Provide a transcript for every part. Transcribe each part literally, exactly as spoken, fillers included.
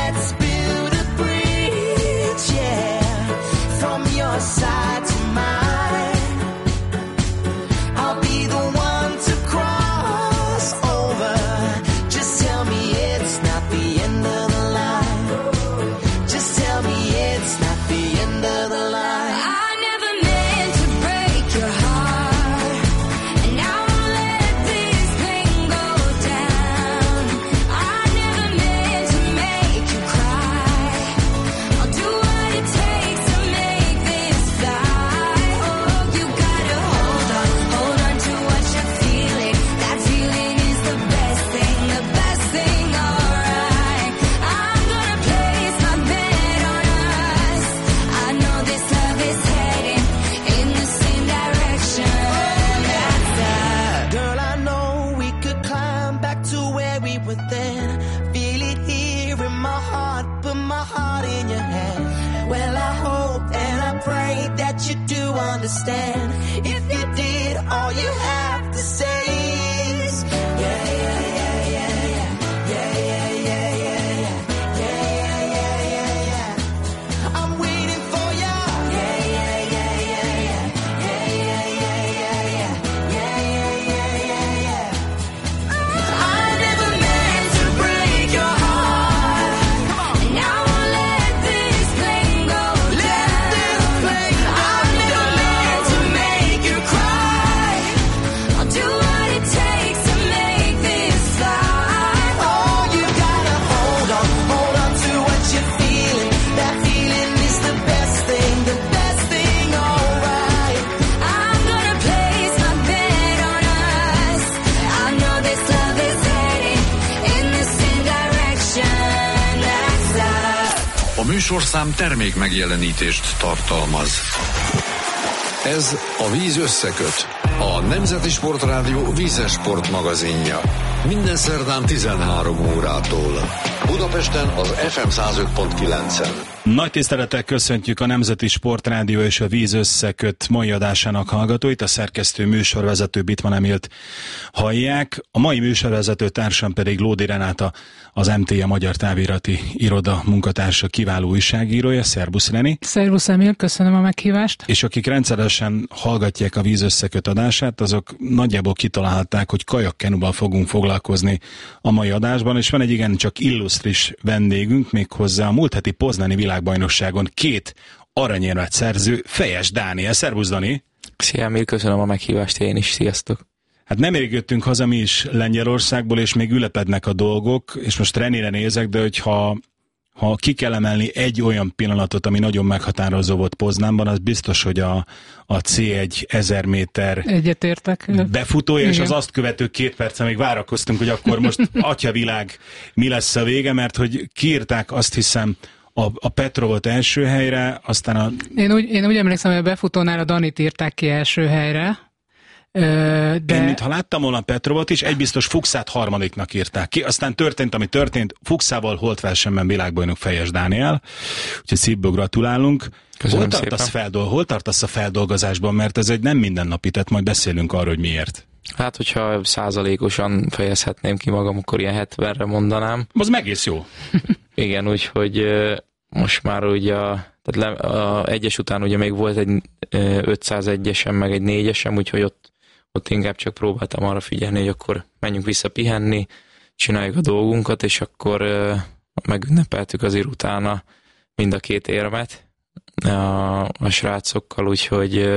let's build a bridge, yeah, from your side to mine. I'll be the one to cross over. Just tell me it's not the end of the line. Just tell me it's not the end of the line. I never meant to break your heart, and I won't let this pain go down. I never meant to make you cry. I'll do what it takes to make this fly. Oh, you gotta hold on, hold on to what you're feeling. That feeling is the best thing, the best thing, alright. I'm gonna place my bet on us. I know this love is heading in the same direction. That's us. Girl, I know we could climb back to where we were then. Feel it here in my heart, put my heart in your hand. Well, I hope and I pray that you do understand. If you did, all you have to say is yeah, yeah, yeah, yeah, yeah, yeah, yeah, yeah, yeah, yeah, yeah, yeah, yeah, yeah. I'm waiting for ya. Yeah, yeah, yeah, yeah, yeah, yeah, yeah, yeah, yeah, yeah, yeah, yeah, yeah, yeah. I never meant to break your heart, and I won't let this plane go down. I never meant to make you cry. I'll do what it takes to make this fly. Oh, you gotta hold on, hold on to what you're feeling. That feeling is the best thing, the best thing, alright. I'm gonna place my bet on us. I know this love is heading in the same direction. That's us. A műsorszám termék megjelenítést tartalmaz. Ez a Víz összeköt, a Nemzeti Sportrádió vízes sport magazinja. Minden szerdán tizenhárom órától. Budapesten az ef em száz öt pont kilencen. Nagy tisztelettel köszöntjük a Nemzeti Sportrádió és a Víz összeköt mai adásának hallgatóit, a szerkesztő műsorvezető Bittman Emilt hallják. A mai műsorvezető társam pedig Lódi Renáta, az em té á Magyar Távirati Iroda munkatársa, kiváló újságírója. Szerbusz, Reni! Szervusz, Emil, köszönöm a meghívást! És akik rendszeresen hallgatják a Víz összeköt adását, azok nagyjából kitalálták, hogy kajakkenuval fogunk foglalkozni a mai adásban, és van egy igencsak illusztris vendégünk, méghozzá a múlt heti poznani világbajnokságon két aranyérmet szerző Fejes Dániel. Szervusz, Dani! Szia, Emil, köszönöm a meghívást, én is, sziasztok! Hát nemrég jöttünk haza mi is Lengyelországból, és még ülepednek a dolgok, és most Renére nézek, de hogyha ha ki kell emelni egy olyan pillanatot, ami nagyon meghatározó volt Poznánban, az biztos, hogy a, a cé egy ezer méter Egyetértek. befutója, igen. És az Igen. azt követő két perce még várakoztunk, hogy akkor most atyavilág mi lesz a vége, mert hogy kiírták, azt hiszem, a, a Petrovot első helyre, aztán a... Én úgy, én úgy emlékszem, hogy a befutónál a Danit írták ki első helyre. De... Én mintha láttam volna Petrovot is, egy biztos Fuchsát harmadiknak írták ki, aztán történt, ami történt, Fuchsával holtversenyben világbajnok Fejes Dániel, úgyhogy szívből gratulálunk. Köszönöm hol tartasz, szépen. feldol, hol tartasz a feldolgozásban, mert ez egy nem mindennapi, tehát majd beszélünk arról, hogy miért. Hát, hogyha százalékosan fejezhetném ki magam, akkor ilyen hetvenre mondanám. Az egész jó. Igen, úgyhogy most már ugye a, tehát le, a egyes után ugye még volt egy ötszázegyesem, meg egy négyesem, úgyhogy ott, ott inkább csak próbáltam arra figyelni, hogy akkor menjünk vissza pihenni, csináljuk a dolgunkat, és akkor megünnepeltük azért utána mind a két érmet a, a srácokkal, úgyhogy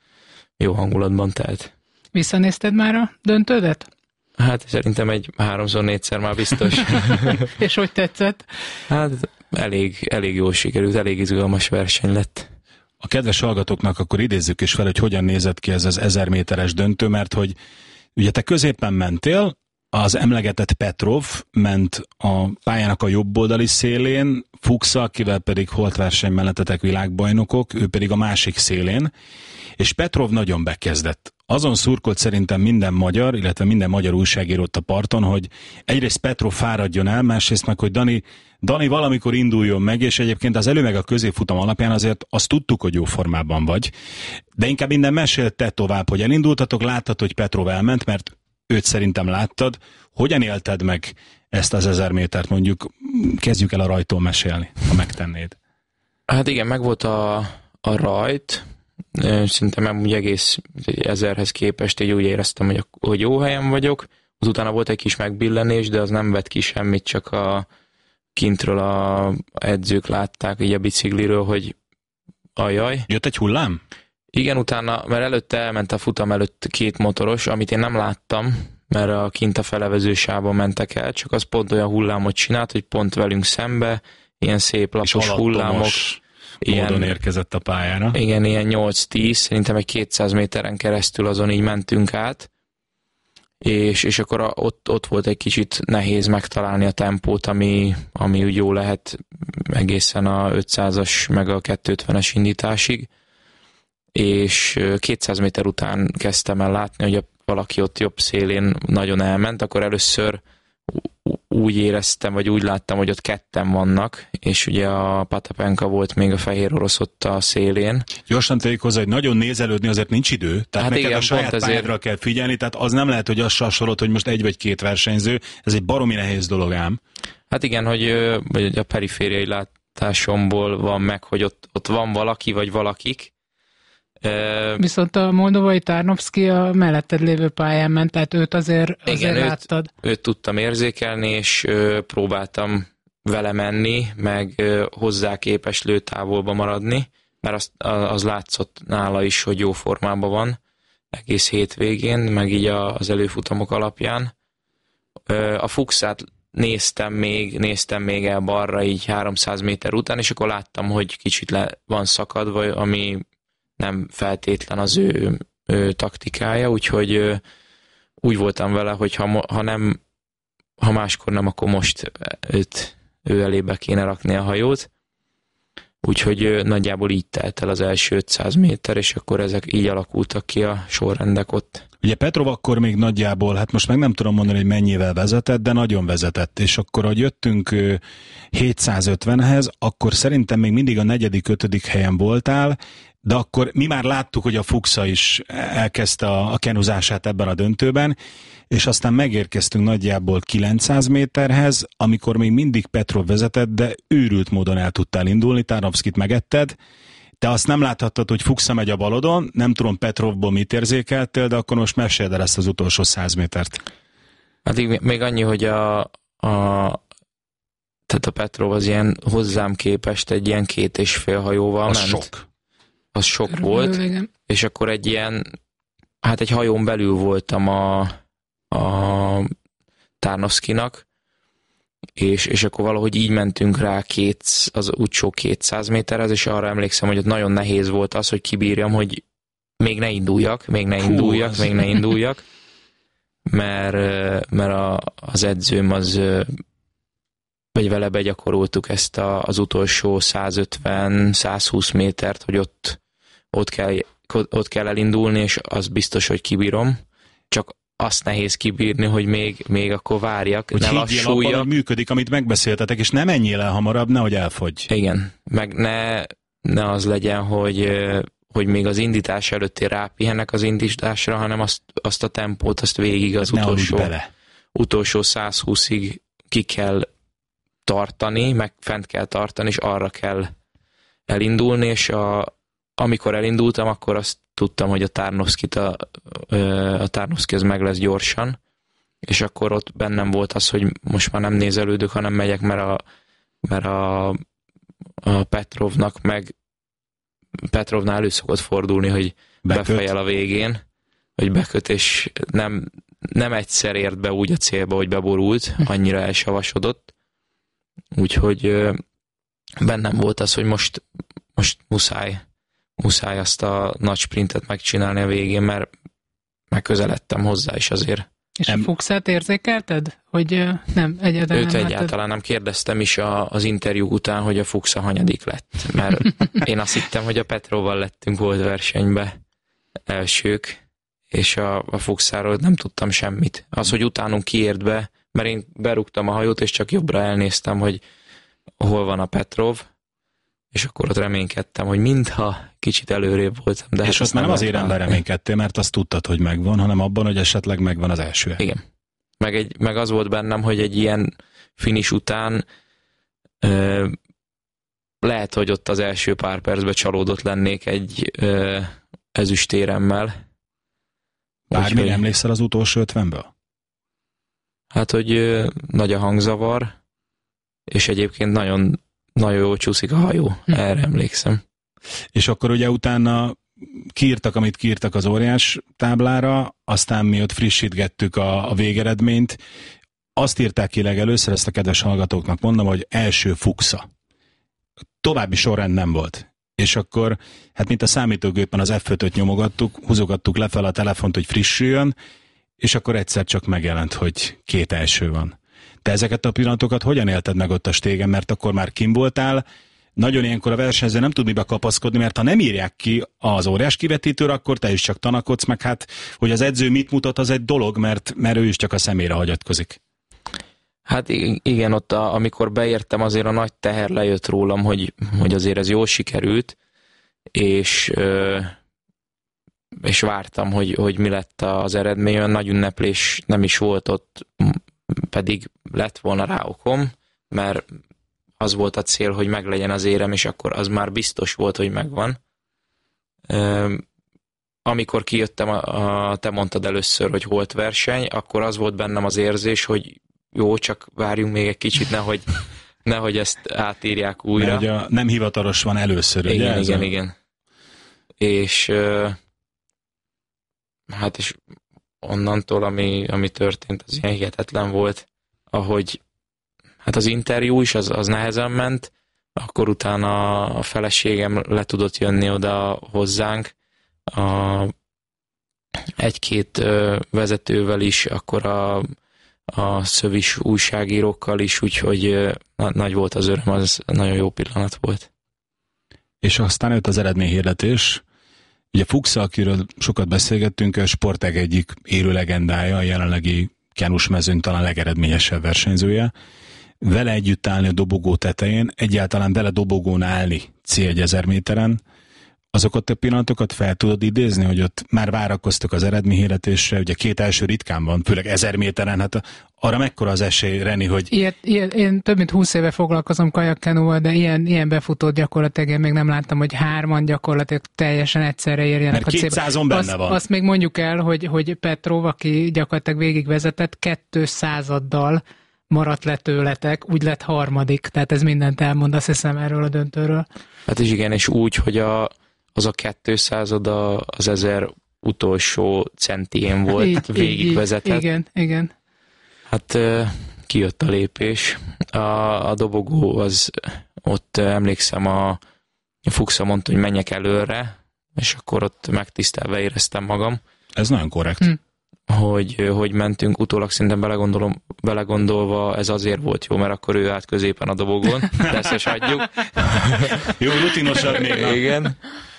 jó hangulatban telt. Visszanézted már a döntődet? Hát szerintem egy háromszor, négyszer már biztos. És hogy tetszett? Hát elég, elég jól sikerült, elég izgalmas verseny lett. A kedves hallgatóknak akkor idézzük is fel, hogy hogyan nézett ki ez az ezer méteres döntő, mert hogy ugye te középen mentél, az emlegetett Petrov ment a pályának a jobb oldali szélén, Fuchs, akivel pedig holtverseny mellettetek világbajnokok, ő pedig a másik szélén, és Petrov nagyon bekezdett. Azon szurkolt szerintem minden magyar, illetve minden magyar újságíró ott a parton, hogy egyrészt Petrov fáradjon el, másrészt meg, hogy Dani, Dani valamikor induljon meg, és egyébként az elő meg a középfutam alapján azért azt tudtuk, hogy jó formában vagy. De inkább minden mesél te tovább, hogy elindultatok, láttad, hogy Petrov elment, mert őt szerintem láttad. Hogyan élted meg ezt az ezer métert, mondjuk kezdjük el a rajtól mesélni, ha megtennéd. Hát igen, meg volt a, a rajt, szerintem nem úgy egész ezerhez képest így úgy éreztem, hogy, hogy jó helyen vagyok. Utána volt egy kis megbillenés, de az nem vett ki semmit, csak a kintről a edzők látták így a bicikliről, hogy ajaj. Jött egy hullám? Igen, utána, mert előtte elment a futam előtt két motoros, amit én nem láttam, mert a kint a felevezősávban mentek el, csak az pont olyan hullámot csinált, hogy pont velünk szembe, ilyen szép lapos hullámok. Ilyen, módon érkezett a pályára. Igen, ilyen nyolc-tíz, szerintem egy kétszáz méteren keresztül azon így mentünk át, és, és akkor a, ott, ott volt egy kicsit nehéz megtalálni a tempót, ami, ami úgy jó lehet egészen a ötszázas meg a kétszázötvenes indításig, és kétszáz méter után kezdtem el látni, hogy a, valaki ott jobb szélén nagyon elment, akkor először úgy éreztem, vagy úgy láttam, hogy ott ketten vannak, és ugye a Patapenka volt még a fehér orosz ott a szélén. Gyorsan tegyük hozzá, hogy nagyon nézelődni azért nincs idő, tehát hát neked igen, a saját pályádra kell figyelni, tehát az nem lehet, hogy azt sasorod, hogy most egy vagy két versenyző, ez egy baromi nehéz dolog ám. Hát igen, hogy, hogy a perifériai látásomból van meg, hogy ott, ott van valaki, vagy valakik. Viszont a moldovai Tarnowski a melletted lévő pályán ment, tehát őt azért, azért igen, láttad. Őt, őt tudtam érzékelni, és ö, próbáltam vele menni, meg ö, hozzá képes lőtávolba maradni, mert az, az látszott nála is, hogy jó formában van egész hétvégén, meg így a, az előfutamok alapján. Ö, a Fuchsát néztem még, néztem még el balra így háromszáz méter után, és akkor láttam, hogy kicsit le van szakadva, ami nem feltétlen az ő, ő taktikája, úgyhogy ö, úgy voltam vele, hogy ha, ha nem, ha máskor nem, akkor most őt, ő elébe kéne rakni a hajót. Úgyhogy ö, nagyjából így telt el az első ötszáz méter, és akkor ezek így alakultak ki a sorrendek ott. Ugye Petrov akkor még nagyjából, hát most meg nem tudom mondani, hogy mennyivel vezetett, de nagyon vezetett, és akkor, hogy jöttünk hétszázötvenhez, akkor szerintem még mindig a negyedik, ötödik helyen voltál, de akkor mi már láttuk, hogy a Fuchsa is elkezdte a, a kenuzását ebben a döntőben, és aztán megérkeztünk nagyjából kilencszáz méterhez, amikor még mindig Petrov vezetett, de őrült módon el tudtál indulni, Tarnowskit megetted. Te azt nem láthattad, hogy Fuchsa megy a balodon, nem tudom Petrovból mit érzékeltél, de akkor most meséld el ezt az utolsó száz métert. Hát még annyi, hogy a, a, tehát a Petrov az ilyen hozzám képest egy ilyen két és fél hajóval az ment. Sok. Az sok Körülbelül, volt, igen. És akkor egy ilyen, hát egy hajón belül voltam a, a Tarnowskinak, és, és akkor valahogy így mentünk rá két, az útsó kétszáz méterhez, és arra emlékszem, hogy ott nagyon nehéz volt az, hogy kibírjam, hogy még ne induljak, még ne induljak, Hú, még ne induljak, mert, mert a, az edzőm az, vagy vele begyakoroltuk ezt a, az utolsó százötven-százhúsz métert, hogy ott, ott, kell, ott kell elindulni, és az biztos, hogy kibírom. Csak azt nehéz kibírni, hogy még, még akkor várjak, hogy ne lassuljak. Abban, hogy működik, amit megbeszéltetek, és ne menjél el hamarabb, nehogy elfogy. Igen, meg ne, ne az legyen, hogy, hogy még az indítás előtt rápihennek az indításra, hanem azt, azt a tempót, azt végig az ne utolsó, bele. utolsó százhúszig ki kell tartani, meg fent kell tartani, és arra kell elindulni, és a, amikor elindultam, akkor azt tudtam, hogy a Tarnowskit a, a Tarnowski az meg lesz gyorsan, és akkor ott bennem volt az, hogy most már nem nézelődök, hanem megyek, mert a, mert a, a Petrovnak meg Petrovnál elő szokott fordulni, hogy beköt. Befejel a végén, hogy beköt, és nem, nem egyszer ért be úgy a célba, hogy beborult, annyira elsavasodott. Úgyhogy bennem volt az, hogy most, most muszáj muszáj azt a nagy sprintet megcsinálni a végén, mert megközeledtem hozzá is azért. És a Fuchsát érzékelted? Hogy nem, egyáltalán Őt nem egyáltalán láttad? nem kérdeztem is a, az interjú után, hogy a Fuchsa hanyadik lett, mert én azt hittem, hogy a Petrovval lettünk volt versenybe elsők, és a, a Fuchsáról nem tudtam semmit. Az, hogy utánunk kiért be, mert én berúgtam a hajót, és csak jobbra elnéztem, hogy hol van a Petrov, és akkor ott reménykedtem, hogy mintha kicsit előrébb voltam. De és hát azt már nem azért ember reménykedtél, mert azt tudtad, hogy megvan, hanem abban, hogy esetleg megvan az első. Igen. Meg, egy, meg az volt bennem, hogy egy ilyen finish után ö, lehet, hogy ott az első pár percben csalódott lennék egy ö, ezüstéremmel. Bármi emlékszel az utolsó ötvenből? Hát, hogy ö, nagy a hangzavar, és egyébként nagyon, nagyon jól csúszik a hajó. Hm. Erre emlékszem. És akkor ugye utána kiírtak, amit kiírtak az óriás táblára, aztán mi ott frissítgettük a, a végeredményt. Azt írták ki legelőször, ezt a kedves hallgatóknak mondom, hogy első Fuxa. További sorrend nem volt. És akkor, hát mint a számítógépen az ef ötöt nyomogattuk, húzogattuk lefelé a telefont, hogy frissüljön, és akkor egyszer csak megjelent, hogy két első van. Te ezeket a pillanatokat hogyan élted meg ott a stégen, mert akkor már kim voltál, nagyon ilyenkor a versenyző nem tud mibe kapaszkodni, mert ha nem írják ki az óriás kivetítőre, akkor te is csak tanakodsz, meg hát, hogy az edző mit mutat, az egy dolog, mert, mert ő is csak a szemére hagyatkozik. Hát igen, ott a, amikor beértem, azért a nagy teher lejött rólam, hogy, hogy azért ez jól sikerült, és, és vártam, hogy, hogy mi lett az eredmény, olyan nagy ünneplés nem is volt ott, pedig lett volna rá okom, mert az volt a cél, hogy meglegyen az érem, és akkor az már biztos volt, hogy megvan. Amikor kijöttem, a, a, te mondtad először, hogy holt verseny, akkor az volt bennem az érzés, hogy jó, csak várjunk még egy kicsit, nehogy, nehogy ezt átírják újra. Mert ugye nem hivatalos van először, ugye? Igen, igen, a... igen. És hát és onnantól, ami, ami történt, az ilyen hihetetlen volt, ahogy hát az interjú is, az, az nehezen ment, akkor utána a feleségem le tudott jönni oda hozzánk, a, egy-két vezetővel is, akkor a, a szövis újságírókkal is, úgyhogy nagy volt az öröm, az nagyon jó pillanat volt. És aztán jött az eredményhirdetés. Ugye Fuxa, akiről sokat beszélgettünk, a sportág egyik élő legendája, a jelenlegi kenus mezőny talán legeredményesebb versenyzője. Vele együtt állni a dobogó tetején, egyáltalán vele dobogón állni cé ezer méteren, azokat a pillanatokat fel tudod idézni, hogy ott már várakoztak az eredményhirdetésre, ugye két első ritkán van, főleg ezer méteren, hát arra mekkora az esély, Reni, hogy... Ilyet, ilyet, én több mint húsz éve foglalkozom kajakkenúval, de ilyen, ilyen befutót gyakorlatilag én még nem láttam, hogy hárman gyakorlatilag teljesen egyszerre érjenek mert a célba. kétszázon benne azt, van. Azt még mondjuk el, hogy, hogy Petrov, aki gyakorlatilag végigvezetett, kétszázaddal maradt le tőletek, úgy lett harmadik, tehát ez mindent elmond, azt hiszem, erről a döntőről. Hát is igen, és úgy, hogy a, az a kétszázad az ezer utolsó centien volt, így, végigvezetett. Így, igen, igen. Hát kijött a lépés. A, a dobogó az, ott emlékszem, a, a Fuxa mondta, hogy menjek előre, és akkor ott megtisztelve éreztem magam. Ez nagyon korrekt. Hm. Hogy, hogy mentünk, utólag szerintem belegondolom, belegondolva ez azért volt jó, mert akkor ő állt középen a dobogon, de ezt is hagyjuk. Jó, rutinosabb még. Igen.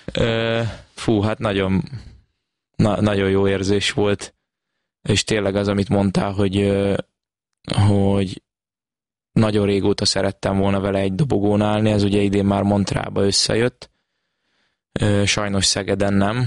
Fú, hát nagyon, na, nagyon jó érzés volt, és tényleg az, amit mondtál, hogy, hogy nagyon régóta szerettem volna vele egy dobogón állni, ez ugye idén már Montrealba összejött, sajnos Szegeden nem,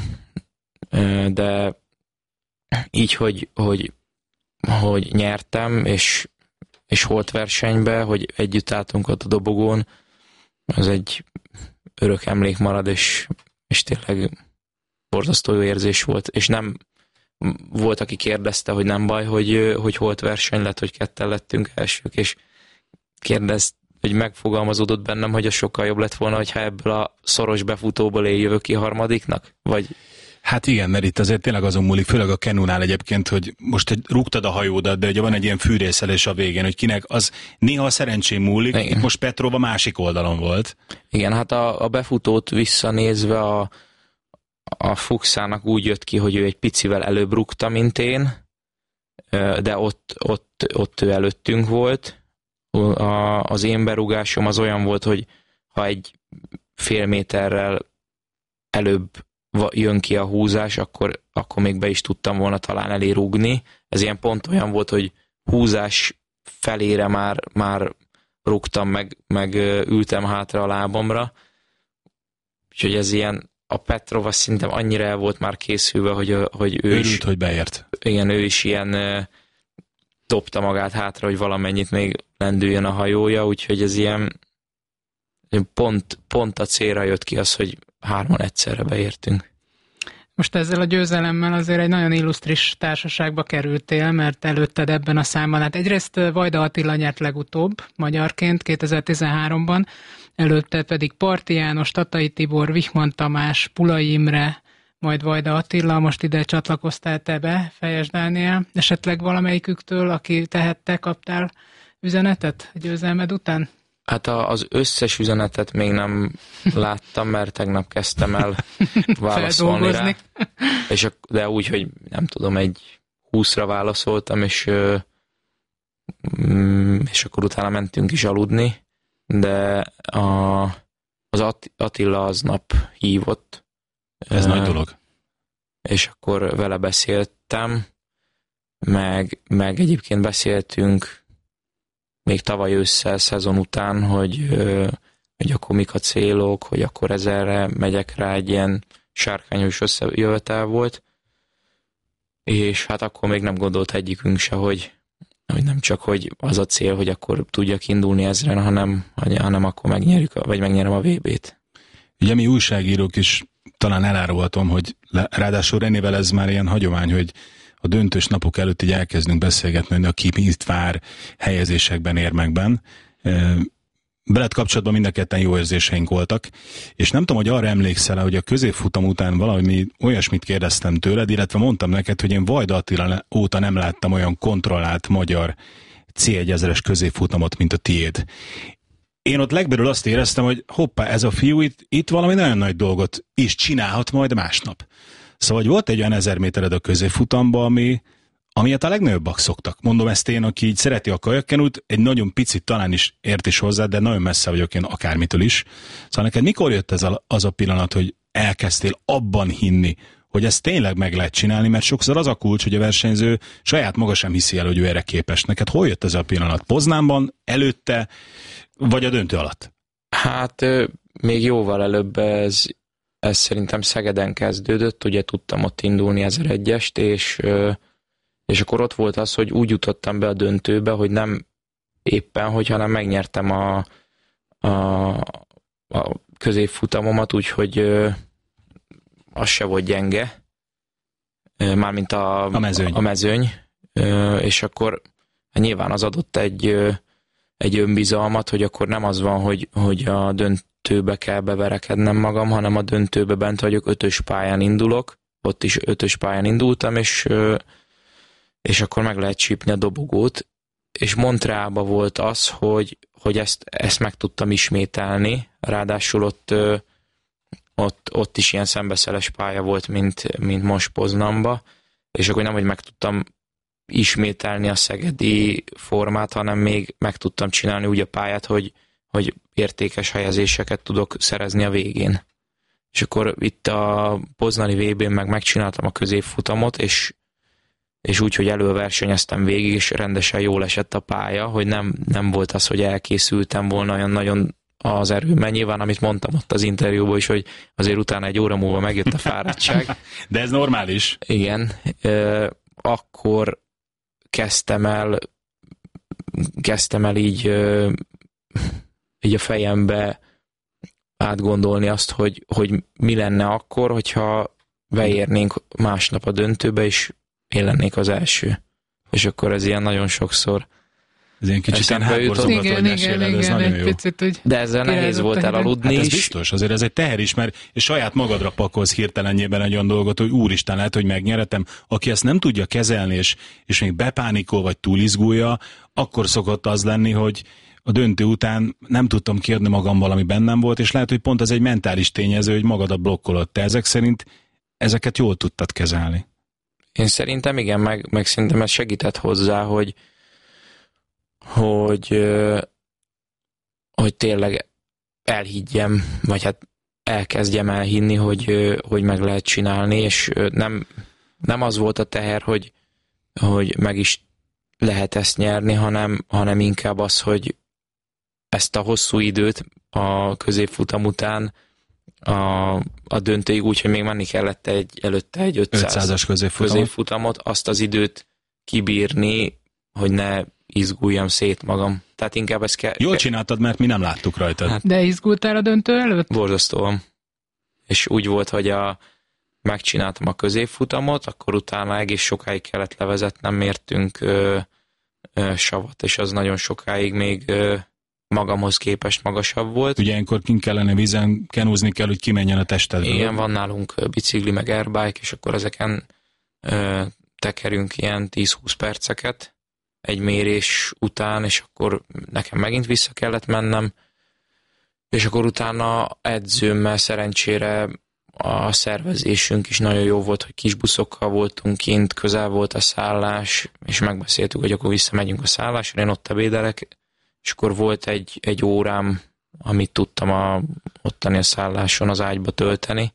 de így, hogy, hogy, hogy nyertem, és, és holt versenybe, hogy együtt álltunk ott a dobogón, az egy örök emlék marad, és, és tényleg borzasztó jó érzés volt, és nem volt, aki kérdezte, hogy nem baj, hogy, hogy holt verseny lett, hogy ketten lettünk elsők, és kérdezt, hogy megfogalmazódott bennem, hogy az sokkal jobb lett volna, hogyha ebből a szoros befutóból én jövök ki harmadiknak, vagy... Hát igen, mert itt azért tényleg azon múlik, főleg a kenunál egyébként, hogy most egy, rúgtad a hajódat, de ugye van egy ilyen fűrészelés a végén, hogy kinek az néha a szerencsém múlik, igen. Itt most Petrov a másik oldalon volt. Igen, hát a, a befutót visszanézve a, a Fuxának úgy jött ki, hogy ő egy picivel előbb rúgta, mint én, de ott, ott, ott ő előttünk volt. A, az én berúgásom az olyan volt, hogy ha egy fél méterrel előbb jön ki a húzás, akkor, akkor még be is tudtam volna talán elé rúgni. Ez ilyen pont olyan volt, hogy húzás felére már, már rúgtam, meg, meg ültem hátra a lábamra. Úgyhogy ez ilyen, a Petrov azt szerintem annyira el volt már készülve, hogy, hogy ő Örült, is... hogy beért. Igen, ő is ilyen dobta magát hátra, hogy valamennyit még lendüljön a hajója, úgyhogy ez ilyen pont, pont a célra jött ki az, hogy hárman egyszerre beértünk. Most ezzel a győzelemmel azért egy nagyon illusztris társaságba kerültél, mert előtted ebben a számban, hát egyrészt Vajda Attila nyert legutóbb magyarként kétezer-tizenháromban, előtte pedig Parti János, Tatai Tibor, Wichmann Tamás, Pulai Imre, majd Vajda Attila, most ide csatlakoztál te be, Fejes Dániel. Esetleg valamelyiküktől, aki tehette, kaptál üzenetet a győzelmed után? Hát a, az összes üzenetet még nem láttam, mert tegnap kezdtem el válaszolni rá. És a, de úgy, hogy nem tudom, egy húszra válaszoltam, és, és akkor utána mentünk is aludni, de a, az Attila aznap hívott. Ez nagy dolog. És akkor vele beszéltem, meg, meg egyébként beszéltünk még tavaly ősszel, szezon után, hogy, hogy akkor mik a célok, hogy akkor ezerre megyek rá, egy ilyen sárkányos összejövetel volt, és hát akkor még nem gondolt egyikünk se, hogy, hogy nem csak, hogy az a cél, hogy akkor tudjak indulni ezren, hanem, hanem akkor megnyerjük, vagy megnyerem a vé bét. Ugye mi újságírók is talán elárulhatom, hogy ráadásul Renével ez már ilyen hagyomány, hogy a döntős napok előtt így elkezdünk beszélgetni, hogy aki mit vár helyezésekben, érmekben. Veled kapcsolatban mind a ketten jó érzéseink voltak, és nem tudom, hogy arra emlékszel, hogy a középfutam után valami olyasmit kérdeztem tőled, illetve mondtam neked, hogy én Vajda Attila óta nem láttam olyan kontrollált magyar cé ezres középfutamot, mint a tiéd. Én ott legbelül azt éreztem, hogy hoppá, ez a fiú itt, itt valami nagyon nagy dolgot is csinálhat majd másnap. Szóval hogy volt egy olyan ezer métered a középfutamba, ami, amilyet a legnagyobbak szoktak. Mondom ezt én, aki így szereti a kajakkenút, egy nagyon picit talán is ért is hozzá, de nagyon messze vagyok én akármitől is. Szóval neked mikor jött ez a, az a pillanat, hogy elkezdtél abban hinni, hogy ezt tényleg meg lehet csinálni, mert sokszor az a kulcs, hogy a versenyző saját maga sem hiszi el, hogy ő erre képes. Neked hol jött ez a pillanat? Poznánban, előtte, vagy a döntő alatt? Hát még jóval előbb ez, ez szerintem Szegeden kezdődött, ugye tudtam ott indulni ezeregyest, és, és akkor ott volt az, hogy úgy jutottam be a döntőbe, hogy nem éppen, hogy hanem megnyertem a, a, a középfutamomat, úgyhogy az se volt gyenge, mármint a, a mezőny, a mezőny. És akkor nyilván az adott egy, egy önbizalmat, hogy akkor nem az van, hogy, hogy a döntőbe kell beverekednem magam, hanem a döntőbe bent vagyok, ötös pályán indulok, ott is ötös pályán indultam, és, és akkor meg lehet csípni a dobogót, és Montrealban volt az, hogy, hogy ezt, ezt meg tudtam ismételni, ráadásul ott Ott, ott is ilyen szembeszeles pálya volt, mint, mint most Poznanba, és akkor nem, hogy meg tudtam ismételni a szegedi formát, hanem még meg tudtam csinálni úgy a pályát, hogy, hogy értékes helyezéseket tudok szerezni a végén. És akkor itt a poznani vé bén meg megcsináltam a középfutamot, és, és úgy, hogy előversenyeztem végig, és rendesen jól esett a pálya, hogy nem, nem volt az, hogy elkészültem volna olyan nagyon az erőmmel, nyilván, amit mondtam ott az interjúban is, hogy azért utána egy óra múlva megjött a fáradtság. De ez normális. Igen. Akkor kezdtem el kezdtem el így, így a fejembe átgondolni azt, hogy, hogy mi lenne akkor, hogyha beérnénk másnap a döntőbe, és én lennék az első. És akkor ez ilyen nagyon sokszor ez ilyen kicsit ilyen hátborzongató, hogy meséled, ez nagyon jó. Picit, hogy de ezzel nehéz volt elaludni hát is. Ez biztos, azért ez egy teher is, mert és saját magadra pakolsz hirtelenjében egy olyan dolgot, hogy úristen, lehet, hogy megnyeretem. Aki ezt nem tudja kezelni, és, és még bepánikol, vagy túlizgulja, akkor szokott az lenni, hogy a döntő után nem tudtam kiadni magam, valami bennem volt, és lehet, hogy pont ez egy mentális tényező, hogy magadat blokkolod. Te ezek szerint ezeket jól tudtad kezelni. Én szerintem igen, meg, meg szerintem ez segített hozzá, hogy hogy, hogy tényleg elhiggyem, vagy hát elkezdjem elhinni, hogy, hogy meg lehet csinálni, és nem, nem az volt a teher, hogy, hogy meg is lehet ezt nyerni, hanem, hanem inkább az, hogy ezt a hosszú időt a középfutam után a, a döntőig úgy, hogy még menni kellett egy, előtte egy ötszázas középfutamot. középfutamot, azt az időt kibírni, hogy ne izguljam szét magam. Tehát inkább ez kell... Jól csináltad, mert mi nem láttuk rajtad. Hát, de izgultál a döntő előtt? Borzasztóan. És úgy volt, hogy a, megcsináltam a középfutamot, akkor utána egész sokáig kellett levezetnem, mértünk ö, ö, savat, és az nagyon sokáig még ö, magamhoz képest magasabb volt. ugye ilyenkor kint kellene vízen, kenúzni kell, hogy kimenjen a testedből. Igen, van nálunk bicikli, meg airbike, és akkor ezeken ö, tekerünk ilyen tíz-húsz perceket egy mérés után, és akkor nekem megint vissza kellett mennem, és akkor utána edzőmmel szerencsére a szervezésünk is nagyon jó volt, hogy kis buszokkal voltunk kint, közel volt a szállás, és megbeszéltük, hogy akkor visszamegyünk a szállásra, én ott ebédelek, és akkor volt egy, egy órám, amit tudtam a, ottani a szálláson az ágyba tölteni,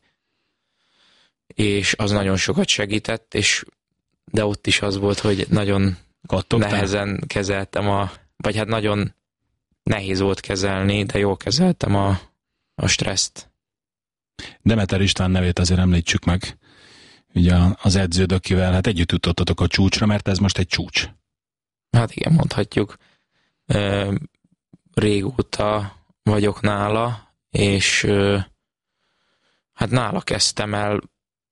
és az nagyon sokat segített, és de ott is az volt, hogy nagyon Kattogtál? nehezen kezeltem a, vagy hát nagyon nehéz volt kezelni, de jól kezeltem a, a stresszt. Demeter István nevét azért említsük meg. Ugye az edződ, akivel hát együtt jutottatok a csúcsra, mert ez most egy csúcs. Hát igen, mondhatjuk. Régóta vagyok nála, és hát nála kezdtem el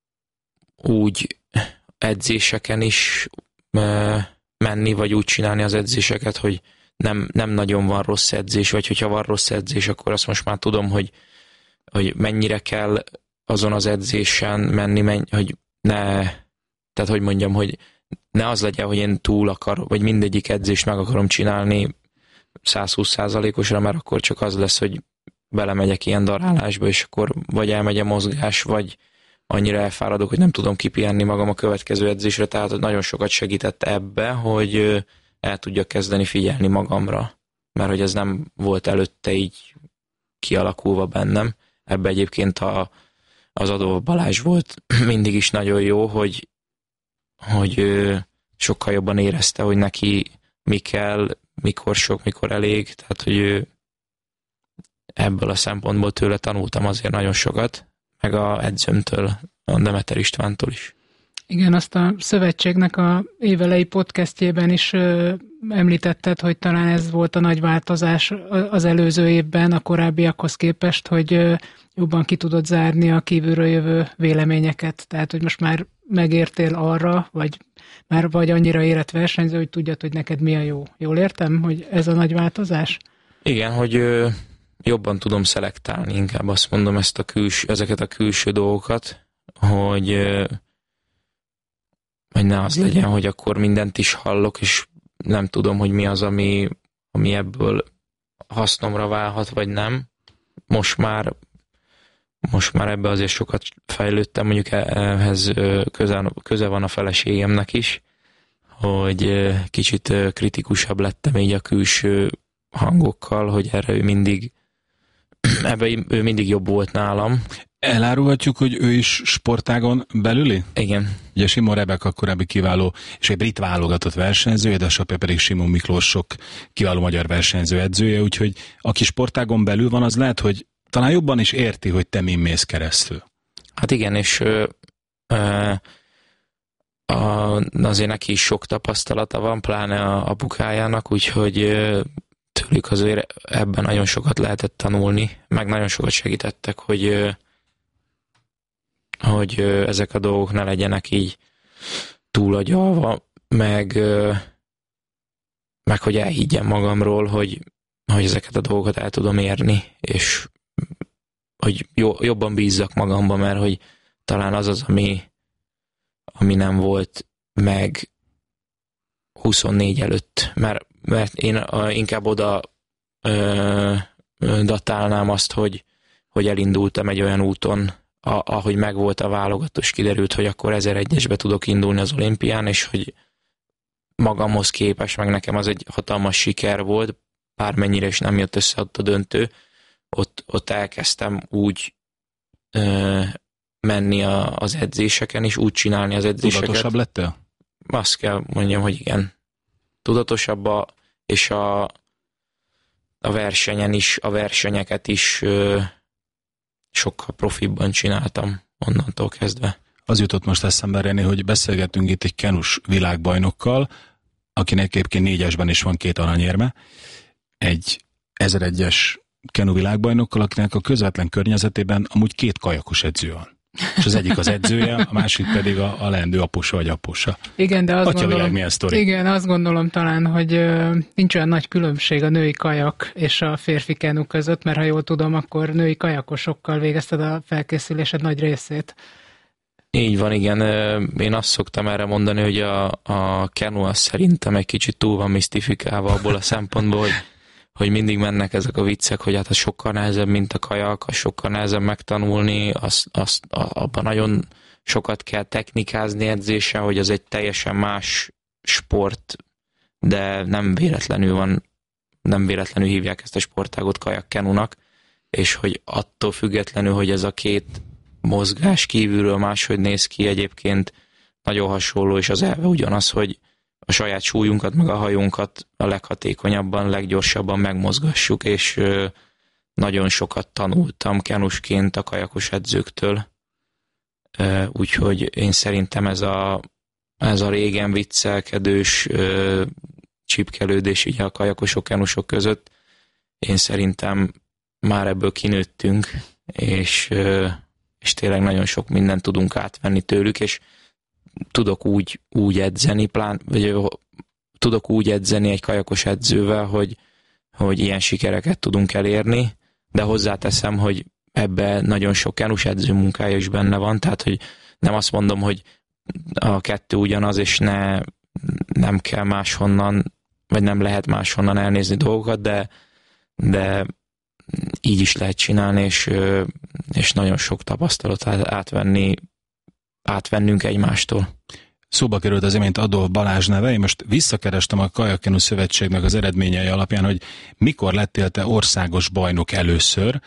úgy edzéseken is menni, vagy úgy csinálni az edzéseket, hogy nem, nem nagyon van rossz edzés, vagy hogyha van rossz edzés, akkor azt most már tudom, hogy, hogy mennyire kell azon az edzésen menni, menny, hogy ne, tehát hogy mondjam, hogy ne az legyen, hogy én túl akar, vagy mindegyik edzést meg akarom csinálni száz húsz százalékosra, mert akkor csak az lesz, hogy belemegyek ilyen darálásba, és akkor vagy elmegy a mozgás, vagy annyira elfáradok, hogy nem tudom kipihenni magam a következő edzésre, tehát nagyon sokat segített ebbe, hogy el tudjak kezdeni figyelni magamra, mert hogy ez nem volt előtte így kialakulva bennem. Ebbe egyébként a, az Adó Balázs volt mindig is nagyon jó, hogy, hogy sokkal jobban érezte, hogy neki mi kell, mikor sok, mikor elég, tehát hogy ebből a szempontból tőle tanultam azért nagyon sokat, meg a edzőmtől, a Demeter Istvántól is. Igen, azt a szövetségnek a évelei podcastjében is ö, említetted, hogy talán ez volt a nagy változás az előző évben a korábbiakhoz képest, hogy ö, jobban ki tudod zárni a kívülről jövő véleményeket. Tehát, hogy most már megértél arra, vagy már vagy annyira érett versenyző, hogy tudjad, hogy neked mi a jó. Jól értem, hogy ez a nagy változás? Igen, hogy ö, jobban tudom szelektálni, inkább azt mondom, ezt a külső, ezeket a külső dolgokat, hogy ö, hogy ne az legyen, hogy akkor mindent is hallok, és nem tudom, hogy mi az, ami, ami ebből hasznomra válhat, vagy nem. Most már, most már ebbe azért sokat fejlődtem, mondjuk ehhez köze, köze van a feleségemnek is, hogy kicsit kritikusabb lettem így a külső hangokkal, hogy erre ő mindig, ebbe ő mindig jobb volt nálam. Elárulhatjuk, hogy ő is sportágon belüli? Igen. Ugye Simon Rebeka korábbi kiváló, és egy brit válogatott versenyző, édesapja pedig Simon Miklós sok kiváló magyar versenyző edzője, úgyhogy aki sportágon belül van, az lehet, hogy talán jobban is érti, hogy te min mész keresztül. Hát igen, és ö, ö, a, azért neki is sok tapasztalata van, pláne a apukájának, úgyhogy ö, tőlük azért ebben nagyon sokat lehetett tanulni, meg nagyon sokat segítettek, hogy ö, hogy ezek a dolgok ne legyenek így túlagyalva, meg, meg hogy elhiggyem magamról, hogy, hogy ezeket a dolgokat el tudom érni, és hogy jobban bízzak magamba, mert hogy talán az az, ami, ami nem volt meg huszonnégy előtt, mert, mert én inkább oda ö, datálnám azt, hogy, hogy elindultam egy olyan úton, A, ahogy megvolt a válogatós, kiderült, hogy akkor ezeregyesbe tudok indulni az olimpián, és hogy magamhoz képest, meg nekem az egy hatalmas siker volt, bármennyire is nem jött össze ott a döntő, ott, ott elkezdtem úgy ö, menni a, az edzéseken is, úgy csinálni az edzéseket. Tudatosabb lettél? Azt kell mondjam, hogy igen. Tudatosabb a, és a, a versenyen is, a versenyeket is ö, sokkal profibban csináltam onnantól kezdve. Az jutott most eszembe, René, hogy beszélgetünk itt egy kenus világbajnokkal, akinek egyébként négyesben is van két aranyérme, egy ezeregyes kenu világbajnokkal, akinek a közvetlen környezetében amúgy két kajakos edző van. És az egyik az edzője, a másik pedig a, a leendő apusa vagy apusa. Igen, de azt gondolom, milyen sztori. igen, azt gondolom talán, hogy uh, nincs olyan nagy különbség a női kajak és a férfi kenu között, mert ha jól tudom, akkor női kajakosokkal végezted a felkészülésed nagy részét. Így van, igen. Én azt szoktam erre mondani, hogy a, a kenu az szerintem egy kicsit túl van misztifikálva abból a szempontból, hogy hogy mindig mennek ezek a viccek, hogy hát az sokkal nehezebb, mint a kajak, az sokkal nehezebb megtanulni, azt, azt, abban nagyon sokat kell technikázni edzésen, hogy az egy teljesen más sport, de nem véletlenül van, nem véletlenül hívják ezt a sportágot kajak-kenunak, és hogy attól függetlenül, hogy ez a két mozgás kívülről máshogy néz ki, egyébként nagyon hasonló, és az elve ugyanaz, hogy a saját súlyunkat, meg a hajunkat a leghatékonyabban, leggyorsabban megmozgassuk, és nagyon sokat tanultam kenusként a kajakos edzőktől. Úgyhogy én szerintem ez a, ez a régen viccelkedős csipkelődés ugye a kajakosok, kenusok között, én szerintem már ebből kinőttünk, és, és tényleg nagyon sok mindent tudunk átvenni tőlük, és tudok úgy, úgy edzeni, plán, vagy tudok úgy edzeni egy kajakos edzővel, hogy, hogy ilyen sikereket tudunk elérni, de hozzáteszem, hogy ebbe nagyon sok kenus edző munkája is benne van, tehát hogy nem azt mondom, hogy a kettő ugyanaz, és ne, nem kell máshonnan, vagy nem lehet máshonnan elnézni dolgokat, de, de így is lehet csinálni, és, és nagyon sok tapasztalatot átvenni, átvennünk egymástól. Szóba került az imént Adolf Balázs neve, én most visszakerestem a Kajakkenu Szövetségnek az eredményei alapján, hogy mikor lettél te országos bajnok először,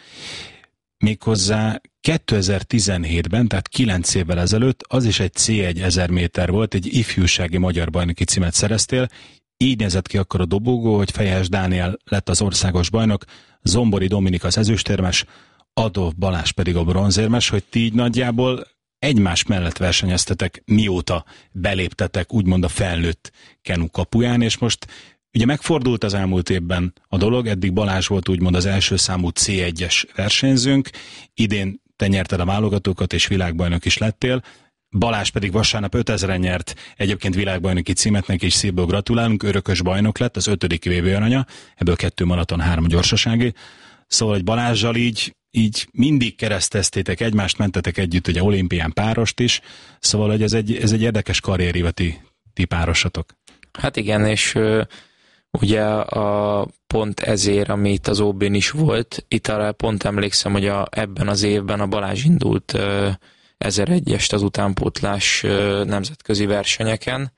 méghozzá kétezer-tizenhétben, tehát kilenc évvel ezelőtt, az is egy cé egy ezer méter volt, egy ifjúsági magyar bajnoki címet szereztél, így nézett ki akkor a dobogó, hogy Fejes Dániel lett az országos bajnok, Zombori Dominik az ezüstérmes, Adolf Balázs pedig a bronzérmes, hogy ti így nagyjából egymás mellett versenyeztetek, mióta beléptetek úgymond a felnőtt kenu kapuján, és most ugye megfordult az elmúlt évben a dolog, eddig Balázs volt úgymond az első számú cé egyes versenyzőnk, idén te nyerted a válogatókat és világbajnok is lettél, Balázs pedig vasárnap ötezren nyert egyébként világbajnoki címet, neki is szívből gratulálunk, örökös bajnok lett, az ötödik vé bé aranya, ebből kettő maraton, három gyorsasági, szóval hogy Balázsjal így így mindig kereszteztétek egymást, mentetek együtt ugye olimpián párost is, szóval hogy ez egy, ez egy érdekes karrieríva ti, ti párosatok. Hát igen, és uh, ugye a pont ezért, ami itt az ó bén is volt, itt arra pont emlékszem, hogy a, ebben az évben a Balázs indult uh, ezeregyest az utánpótlás uh, nemzetközi versenyeken,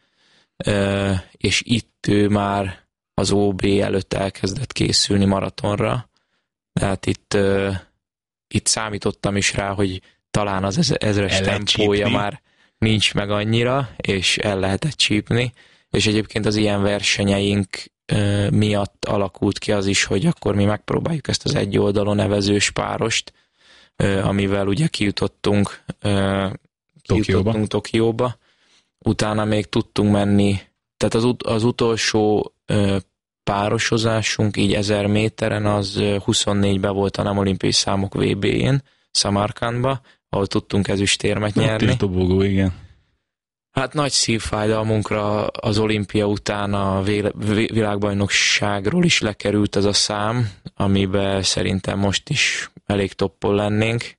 uh, és itt ő már az ó bé előtt elkezdett készülni maratonra, tehát itt uh, Itt számítottam is rá, hogy talán az ezres tempója már nincs meg annyira, és el lehetett csípni, és egyébként az ilyen versenyeink uh, miatt alakult ki az is, hogy akkor mi megpróbáljuk ezt az egy oldalon nevezős párost, uh, amivel ugye kijutottunk, uh, kijutottunk Tokióba. Utána még tudtunk menni, tehát az, ut- az utolsó uh, párosozásunk így ezer méteren az huszonnégyben volt a nem olimpiai számok vé bé-jén, Samarkandba, ahol tudtunk ezüstérmet nyerni. Ott dobogó, igen. Hát nagy szívfájdalmunkra az olimpia után a világbajnokságról is lekerült ez a szám, amiben szerintem most is elég toppon lennénk,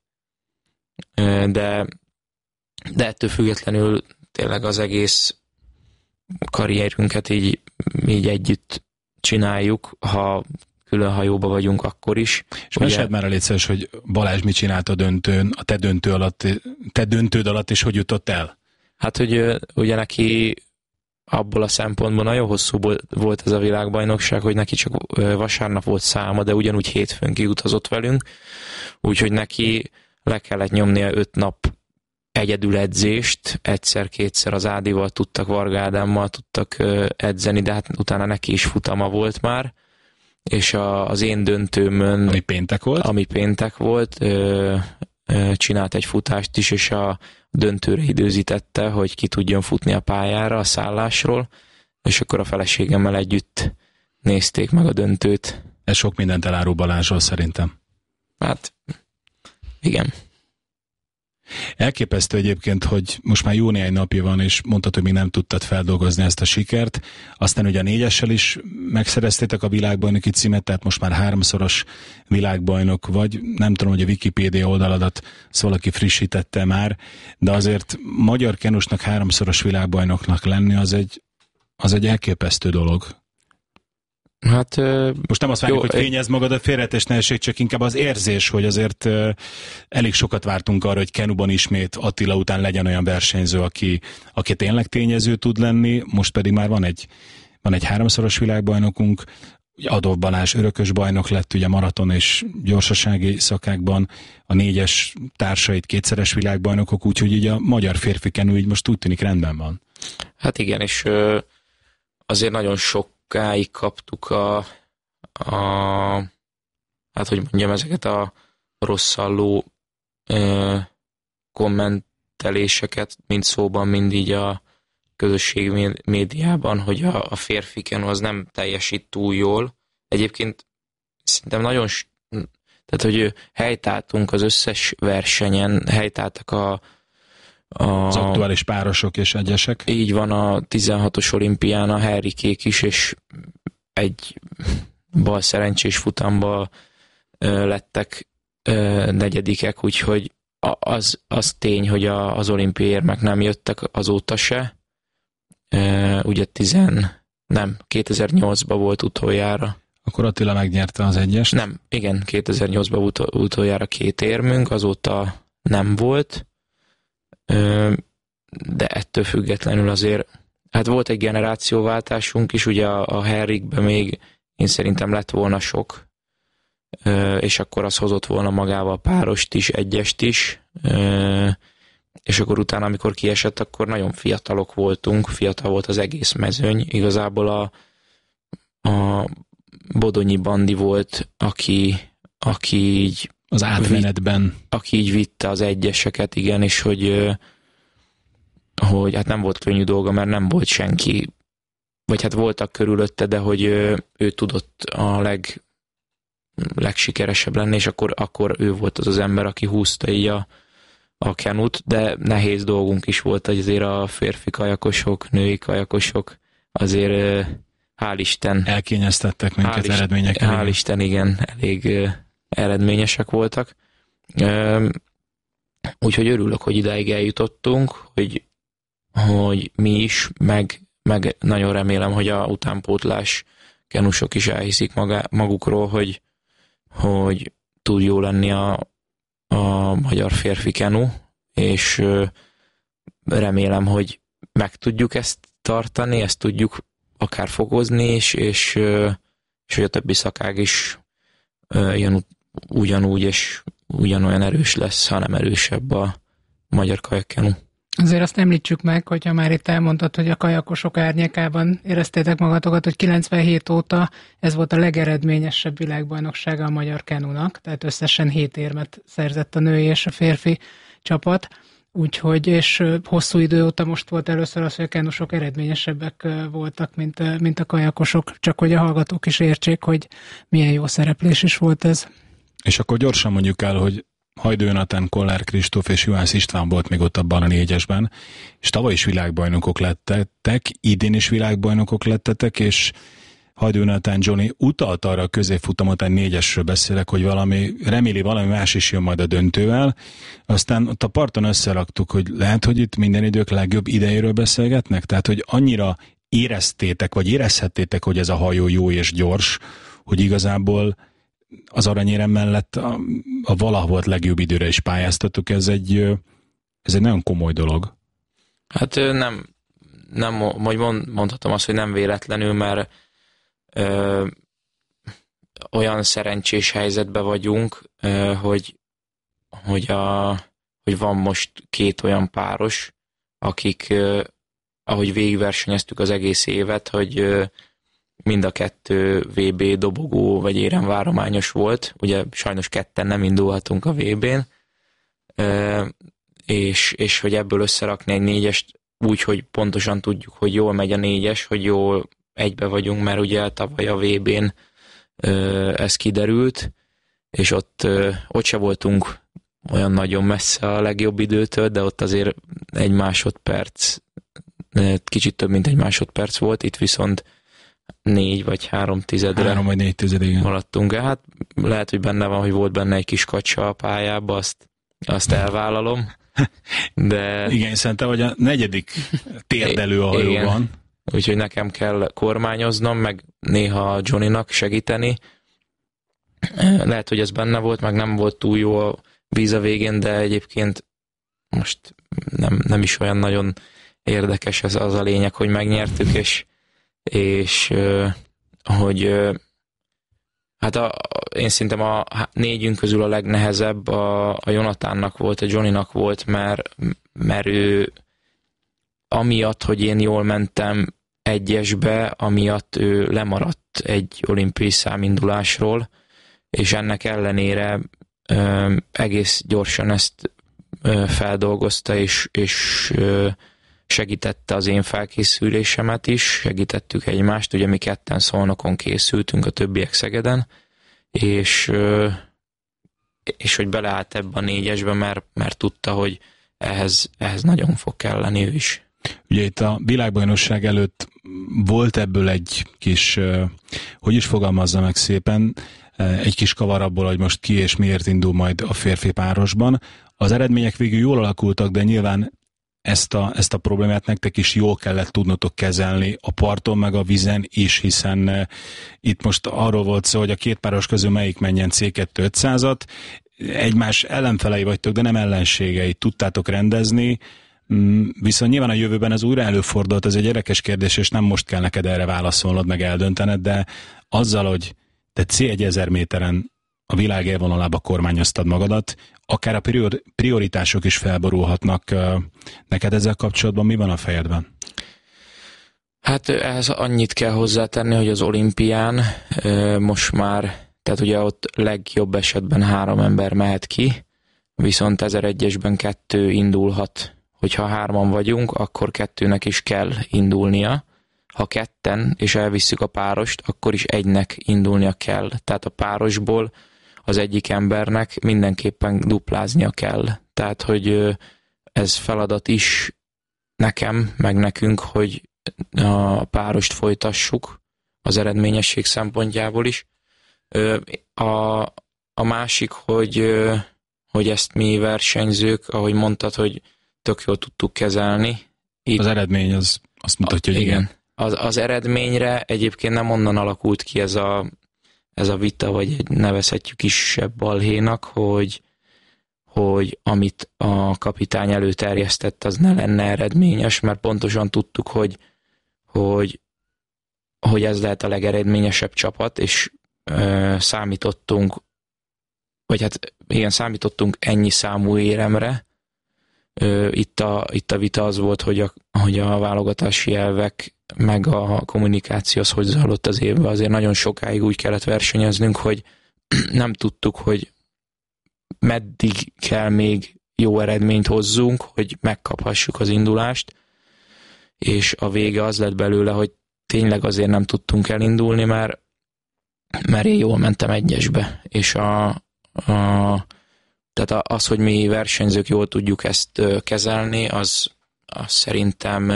de, de ettől függetlenül tényleg az egész karrierünket így, így együtt csináljuk, ha külön hajóba vagyunk, akkor is. És mesélj már elég szíves, hogy Balázs mit csinált a döntőn, a te döntő alatt, te döntőd alatt, és hogy jutott el? Hát, hogy ugye neki abból a szempontból nagyon hosszú volt ez a világbajnokság, hogy neki csak vasárnap volt száma, de ugyanúgy hétfőn kiutazott velünk, úgyhogy neki le kellett nyomnia öt nap egyedül edzést, egyszer-kétszer az Ádival tudtak, Varga Ádámmal tudtak edzeni, de hát utána neki is futama volt már, és a, az én döntőmön, ami péntek volt, ami péntek volt ö, ö, csinált egy futást is, és a döntőre időzítette, hogy ki tudjon futni a pályára a szállásról, és akkor a feleségemmel együtt nézték meg a döntőt. Ez sok mindent elárul Balázsról szerintem. Hát, igen. Elképesztő egyébként, hogy most már jó néhány napja van, és mondtad, hogy még nem tudtad feldolgozni ezt a sikert. Aztán ugye a négyessel is megszereztétek a világbajnoki címet, tehát most már háromszoros világbajnok vagy. Nem tudom, hogy a Wikipédia oldaladat szóval aki frissítette már, de azért magyar kenusnak háromszoros világbajnoknak lenni az egy, az egy elképesztő dolog. Hát, most nem azt várjuk, jó, hogy fényezd magad a félretés ne essék, csak inkább az érzés, hogy azért elég sokat vártunk arra, hogy kenuban ismét Attila után legyen olyan versenyző, aki, aki tényleg tényező tud lenni, most pedig már van egy, van egy háromszoros világbajnokunk, Adolf Balázs örökös bajnok lett ugye maraton és gyorsasági szakákban, a négyes társait kétszeres világbajnokok, úgyhogy így a magyar férfi kenu így most úgy tűnik rendben van. Hát igen, és azért nagyon sok sokáig kaptuk a, a hát hogy mondjam, ezeket a rosszalló ö, kommenteléseket, mind szóban, mind így a közösségi médiában, hogy a, a férfi kenu az nem teljesít túl jól. Egyébként szerintem nagyon, tehát hogy helytáltunk az összes versenyen, helytáltak a A, az aktuális párosok és egyesek. Így van, a tizenhatos olimpián a Henrikék is, és egy bal szerencsés futamba ö, lettek ö, negyedikek, úgyhogy az, az tény, hogy a, az olimpiai érmek nem jöttek azóta se. Ö, ugye tizen, nem, kétezer-nyolcban volt utoljára. Akkor Attila megnyerte az egyest? Nem, igen, kétezer-nyolcban utol, utoljára két érmünk, azóta nem volt. De ettől függetlenül azért, hát volt egy generációváltásunk is, ugye a, a Henrikben még én szerintem lett volna sok, és akkor az hozott volna magával párost is, egyest is, és akkor utána, amikor kiesett, akkor nagyon fiatalok voltunk, fiatal volt az egész mezőny, igazából a, a Bodonyi Bandi volt, aki, aki így az átmenetben. Vitt, aki így vitte az egyeseket, igen, és hogy, hogy hát nem volt könnyű dolga, mert nem volt senki, vagy hát voltak körülötte, de hogy ő tudott a leg, legsikeresebb lenni, és akkor, akkor ő volt az az ember, aki húzta így a, a kenut, de nehéz dolgunk is volt, hogy azért a férfi kajakosok, női kajakosok azért hál' Isten. Elkényeztettek minket eredményekkel. Hál' Isten, igen, elég eredményesek voltak. Úgyhogy örülök, hogy idáig eljutottunk, hogy, hogy mi is, meg, meg nagyon remélem, hogy a utánpótlás kenusok is elhiszik magá, magukról, hogy, hogy tud jó lenni a, a magyar férfi kenu, és remélem, hogy meg tudjuk ezt tartani, ezt tudjuk akár fokozni, és, és, és hogy a többi szakág is jön ugyanúgy, és ugyanolyan erős lesz, hanem erősebb a magyar kajakkenu. Azért azt említsük meg, hogyha már itt elmondtad, hogy a kajakosok árnyékában éreztétek magatokat, hogy kilencvenhét óta ez volt a legeredményesebb világbajnoksága a magyar kenunak, tehát összesen hét érmet szerzett a női és a férfi csapat, úgyhogy, és hosszú idő óta most volt először az, hogy a kenusok eredményesebbek voltak, mint, mint a kajakosok, csak hogy a hallgatók is értsék, hogy milyen jó szereplés is volt ez. És akkor gyorsan mondjuk el, hogy Hajdú Jonatán, Kollár Kristóf és Juhász István volt még ott abban a négyesben, és tavaly is világbajnokok lettetek, idén is világbajnokok lettetek, és Hajdú Jonatán Johnny utalt arra a középfutamot, egy négyesről beszélek, hogy valami, reméli valami más is jön majd a döntővel, aztán ott a parton összeraktuk, hogy lehet, hogy itt minden idők legjobb idejéről beszélgetnek, tehát hogy annyira éreztétek, vagy érezhettétek, hogy ez a hajó jó és gyors, hogy igazából az aranyérem mellett a, a valaha volt legjobb időre is pályáztatok, ez egy, ez egy nagyon komoly dolog. Hát nem, nem majd mond, mondhatom azt, hogy nem véletlenül, mert ö, olyan szerencsés helyzetben vagyunk, ö, hogy, hogy, a, hogy van most két olyan páros, akik, ö, ahogy végigversenyeztük az egész évet, hogy ö, mind a kettő vé bé dobogó vagy éremvárományos volt, ugye sajnos ketten nem indulhatunk a vé bén, és, és hogy ebből összerakni egy négyest, úgy, hogy pontosan tudjuk, hogy jól megy a négyes, hogy jól egybe vagyunk, mert ugye tavaly a vé bén ez kiderült, és ott, ott se voltunk olyan nagyon messze a legjobb időtől, de ott azért egy másodperc, kicsit több, mint egy másodperc volt, itt viszont négy vagy három tizedre három vagy négy tized, igen. maradtunk. Hát lehet, hogy benne van, hogy volt benne egy kis kacsa a pályába, azt, azt elvállalom. De... Igen, szerintem, hogy a negyedik térdelő a hajóban. Úgyhogy nekem kell kormányoznom, meg néha Johnnynak segíteni. Lehet, hogy ez benne volt, meg nem volt túl jó a víz a végén, de egyébként most nem, nem is olyan nagyon érdekes ez az a lényeg, hogy megnyertük, és, és hogy hát a, én szerintem a négyünk közül a legnehezebb a, a Jonatánnak volt, a Johnnynak volt, mert, mert ő amiatt, hogy én jól mentem egyesbe, amiatt ő lemaradt egy olimpiai számindulásról, és ennek ellenére ö, egész gyorsan ezt ö, feldolgozta, és, és ö, segítette az én felkészülésemet is, segítettük egymást, ugye mi ketten Szolnokon készültünk, a többiek Szegeden, és, ö, és hogy beleállt ebbe a négyesbe, mert, mert tudta, hogy ehhez, ehhez nagyon fog kelleni ő is. Ugye itt a világbajnokság előtt volt ebből egy kis, hogy is fogalmazza meg szépen, egy kis kavar abból, hogy most ki és miért indul majd a férfi párosban. Az eredmények végül jól alakultak, de nyilván ezt a, ezt a problémát nektek is jól kellett tudnotok kezelni a parton, meg a vízen is, hiszen itt most arról volt szó, hogy a két páros közül melyik menjen cé kettő ötszázat, egymás ellenfelei vagytok, de nem ellenségei, tudtátok rendezni, viszont nyilván a jövőben ez újra előfordult, ez egy érdekes kérdés, és nem most kell neked erre válaszolnod, meg eldöntened, de azzal, hogy te cé ezer méteren a világ élvonalába kormányoztad magadat, akár a prior- prioritások is felborulhatnak. Neked ezzel kapcsolatban mi van a fejedben? Hát ehhez annyit kell hozzátenni, hogy az olimpián most már, tehát ugye ott legjobb esetben három ember mehet ki, viszont ezeregyesben kettő indulhat. Hogyha hárman vagyunk, akkor kettőnek is kell indulnia. Ha ketten, és elvisszük a párost, akkor is egynek indulnia kell. Tehát a párosból az egyik embernek mindenképpen dupláznia kell. Tehát, hogy ez feladat is nekem, meg nekünk, hogy a párost folytassuk az eredményesség szempontjából is. A, a másik, hogy, hogy ezt mi versenyzők, ahogy mondtad, hogy tök jól tudtuk kezelni. Itt, az eredmény az azt mutatja, hogy igen. igen. Az, az eredményre egyébként nem onnan alakult ki ez a, ez a vita, vagy nevezhetjük kisebb balhénak, hogy, hogy amit a kapitány előterjesztett, az ne lenne eredményes, mert pontosan tudtuk, hogy, hogy, hogy ez lehet a legeredményesebb csapat, és ö, számítottunk, vagy hát igen, számítottunk ennyi számú éremre. Ö, itt, a, itt a vita az volt, hogy a, hogy a válogatási elvek meg a kommunikáció az hogy zajlott az évben. Azért nagyon sokáig úgy kellett versenyeznünk, hogy nem tudtuk, hogy meddig kell még jó eredményt hozzunk, hogy megkaphassuk az indulást, és a vége az lett belőle, hogy tényleg azért nem tudtunk elindulni, mert, mert én jól mentem egyesbe, és a, a tehát az, hogy mi versenyzők jól tudjuk ezt kezelni, az, az szerintem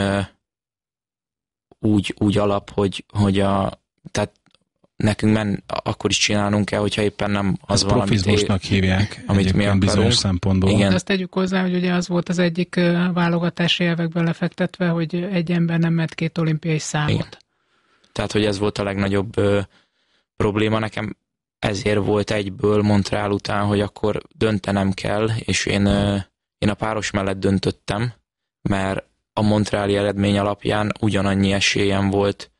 úgy, úgy alap, hogy, hogy a, tehát nekünk men, akkor is csinálnunk kell, hogyha éppen nem az van, profizmusnak hívják, amit mi akarunk. Bizonyos szempontból. Igen. Azt tegyük hozzá, hogy ugye az volt az egyik válogatási elvekben lefektetve, hogy egy ember nem mehet két olimpiai számot. Igen. Tehát, hogy ez volt a legnagyobb ö, probléma nekem. Ezért volt egyből Montreal után, hogy akkor döntenem kell, és én, én a páros mellett döntöttem, mert a montreali eredmény alapján ugyanannyi esélyem volt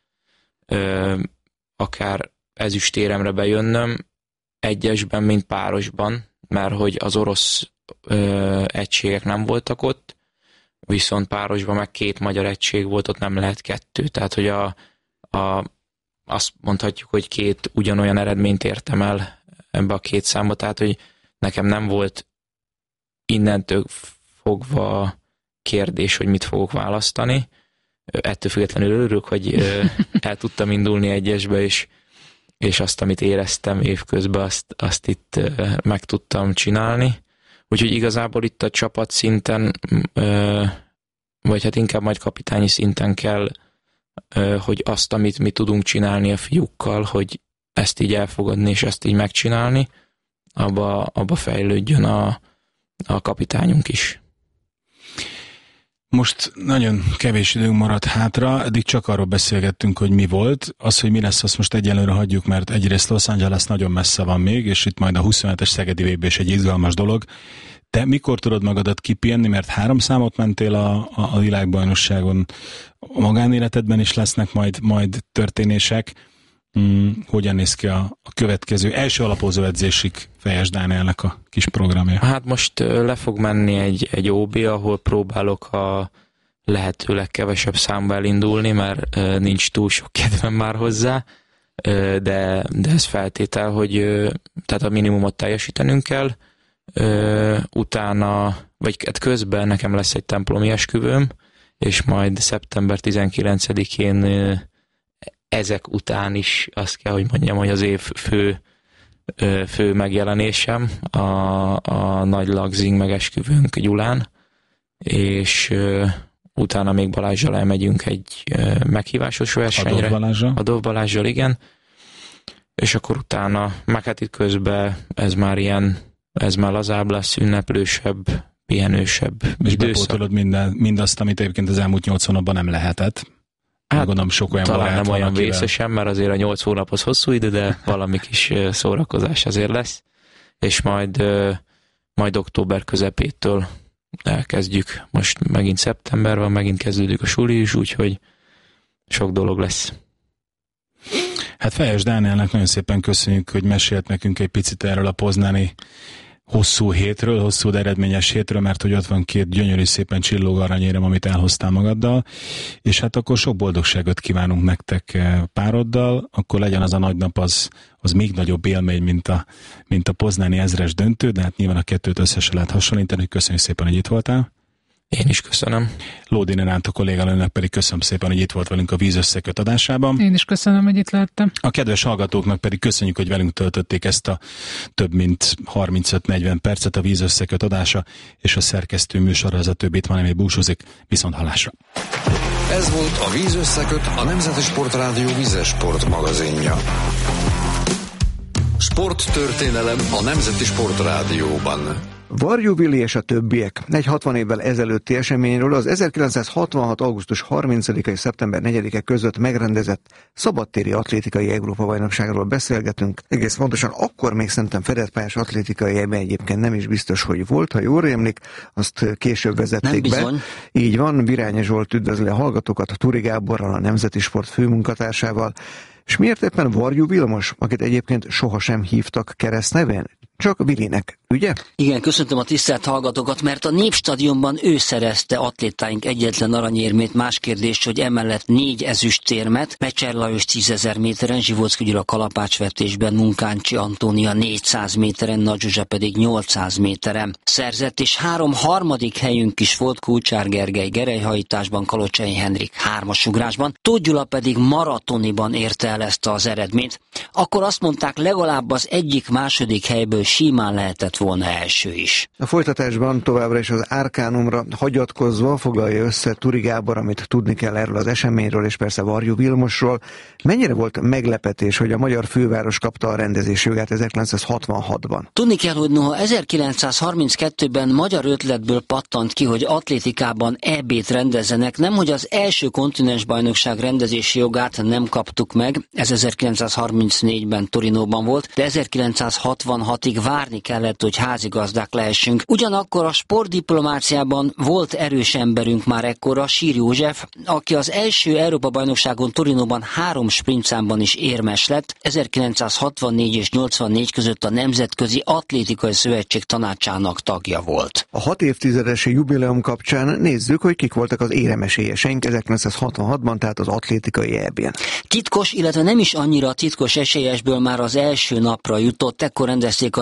akár ezüstéremre bejönnöm egyesben, mint párosban, mert hogy az orosz egységek nem voltak ott, viszont párosban meg két magyar egység volt, ott nem lehet kettő. Tehát, hogy a, a azt mondhatjuk, hogy két ugyanolyan eredményt értem el ebbe a két számba, tehát, hogy nekem nem volt innentől fogva kérdés, hogy mit fogok választani. Ettől függetlenül örülök, hogy el tudtam indulni egyesbe, és, és azt, amit éreztem évközben, azt, azt itt meg tudtam csinálni. Úgyhogy igazából itt a csapat szinten, vagy hát inkább majd kapitányi szinten kell, hogy azt, amit mi tudunk csinálni a fiúkkal, hogy ezt így elfogadni, és ezt így megcsinálni, abba, abba fejlődjön a, a kapitányunk is. Most nagyon kevés időnk maradt hátra, eddig csak arról beszélgettünk, hogy mi volt. Az, hogy mi lesz, azt most egyelőre hagyjuk, mert egyrészt Los Angeles nagyon messze van még, és itt majd a huszonhetes Szegedi vé bé is egy izgalmas dolog. Te mikor tudod magadat kipihenni, mert három számot mentél a, a, a világbajnokságon, a magánéletedben is lesznek majd, majd történések. Hmm, hogyan néz ki a, a következő első alapozó edzésig Fejes Dánielnek a kis programja? Hát most le fog menni egy, egy ó bé, ahol próbálok a lehető legkevesebb számba elindulni, mert nincs túl sok kedvem már hozzá, de, de ez feltétel, hogy tehát a minimumot teljesítenünk kell. Utána, vagy közben nekem lesz egy templomi esküvőm, és majd szeptember tizenkilencedikén ezek után is azt kell, hogy mondjam, hogy az év fő, fő megjelenésem a, a nagy lagzing megesküvőnk Gyulán, és utána még Balázsral elmegyünk egy meghívásos versenyre. A Dov Balázsral? A Dov Balázsral, igen. És akkor utána, meg hát itt közben ez már ilyen, ez már lazább lesz, ünneplősebb, pihenősebb és időszak. bepótolod minden, mindazt, amit egyébként az elmúlt nyolc hónapban nem lehetett. Hát, gondolom sok olyan talán nem olyan akivel... vészesen, mert azért a nyolc hónap az hosszú idő, de valami kis szórakozás azért lesz. És majd, majd október közepétől elkezdjük. Most megint szeptember van, megint kezdődik a suli is, úgyhogy sok dolog lesz. Hát Fejes Dánielnek nagyon szépen köszönjük, hogy mesélt nekünk egy picit erről a poznáni hosszú hétről, hosszú, de eredményes hétről, mert hogy ott van két gyönyörű, szépen csillogó aranyérem, amit elhoztál magaddal, és hát akkor sok boldogságot kívánunk nektek pároddal, akkor legyen az a nagy nap, az, az még nagyobb élmény, mint a, mint a poznáni ezres döntő, de hát nyilván a kettőt összesen lehet hasonlítani, hogy köszönjük szépen, hogy itt voltál. Én is köszönöm. Lódi Nenát, a kolléganőnek pedig köszönöm szépen, hogy itt volt velünk a Víz Összeköt adásában. Én is köszönöm, hogy itt lehettem. A kedves hallgatóknak pedig köszönjük, hogy velünk töltötték ezt a több mint harmincöt-negyven percet. A Víz Összeköt adása és a szerkesztő műsora, ez a többit már nem búcsúzik. Viszont hallásra. Ez volt a Víz Összeköt, a Nemzeti Sportrádió vízes sport magazinja. Sporttörténelem a Nemzeti Sportrádióban. Varjú Vili és a többiek. Egy hatvan évvel ezelőtti eseményről, az ezerkilencszázhatvanhat. augusztus harmincadika és szeptember negyedike között megrendezett szabadtéri atlétikai Európa-bajnokságról beszélgetünk. Egész pontosan akkor még szerintem fedett pályás atlétikai, ebben egyébként nem is biztos, hogy volt, ha jól rémlik, azt később vezették be. Így van, Virányi Zsolt üdvözli a hallgatókat, a Turi Gáborral, a Nemzeti Sport főmunkatársával. És miért éppen Varjú Vilmos, akit egyébként sohasem hívtak keresztnevén? Csak Vilinek, ugye? Igen, köszöntöm a tisztelt hallgatókat, mert a Népstadionban ő szerezte atlétáink egyetlen aranyérmét. Más kérdés, hogy emellett négy ezüstérmet, Mecser Lajos tízezer méteren, Zsivocki Gyula kalapácsvetésben, Munkáncsi Antónia négyszáz méteren, Nagy Zsuzsa pedig nyolcszáz méteren szerzett, és három harmadik helyünk is volt, Kulcsár Gergely gerelyhajításban, Kalocsai Henrik hármasugrásban, Tóth Gyula pedig maratoniban érte el ezt az eredményt. Akkor azt mondták, legalább az egyik második helyből simán lehetett volna első is. A folytatásban továbbra is az Arkánumra hagyatkozva foglalja össze Turi Gábor, amit tudni kell erről az eseményről, és persze Varjú Vilmosról. Mennyire volt meglepetés, hogy a magyar főváros kapta a rendezés jogát ezerkilencszázhatvanhatban? Tudni kell, hogy noha ezerkilencszázharminckettőben magyar ötletből pattant ki, hogy atlétikában é bét rendezzenek, nemhogy az első kontinensbajnokság rendezési jogát nem kaptuk meg, ez ezerkilencszázharmincnégyben Torinóban volt, de ezerkilencszázhatvanhatig várni kellett, hogy házigazdák lehessünk. Ugyanakkor a sportdiplomáciában volt erős emberünk már ekkora, Sír József, aki az első Európa-bajnokságon Torinóban három sprintszámban is érmes lett, ezerkilencszázhatvannégy és nyolcvannégy között a Nemzetközi Atlétikai Szövetség tanácsának tagja volt. A hat évtizedes jubileum kapcsán nézzük, hogy kik voltak az éremesélyeseink ezerkilencszázhatvanhatban, tehát az atlétikai é bén. Titkos, illetve nem is annyira titkos esélyesből már az első napra jutott, ekkor rendezték a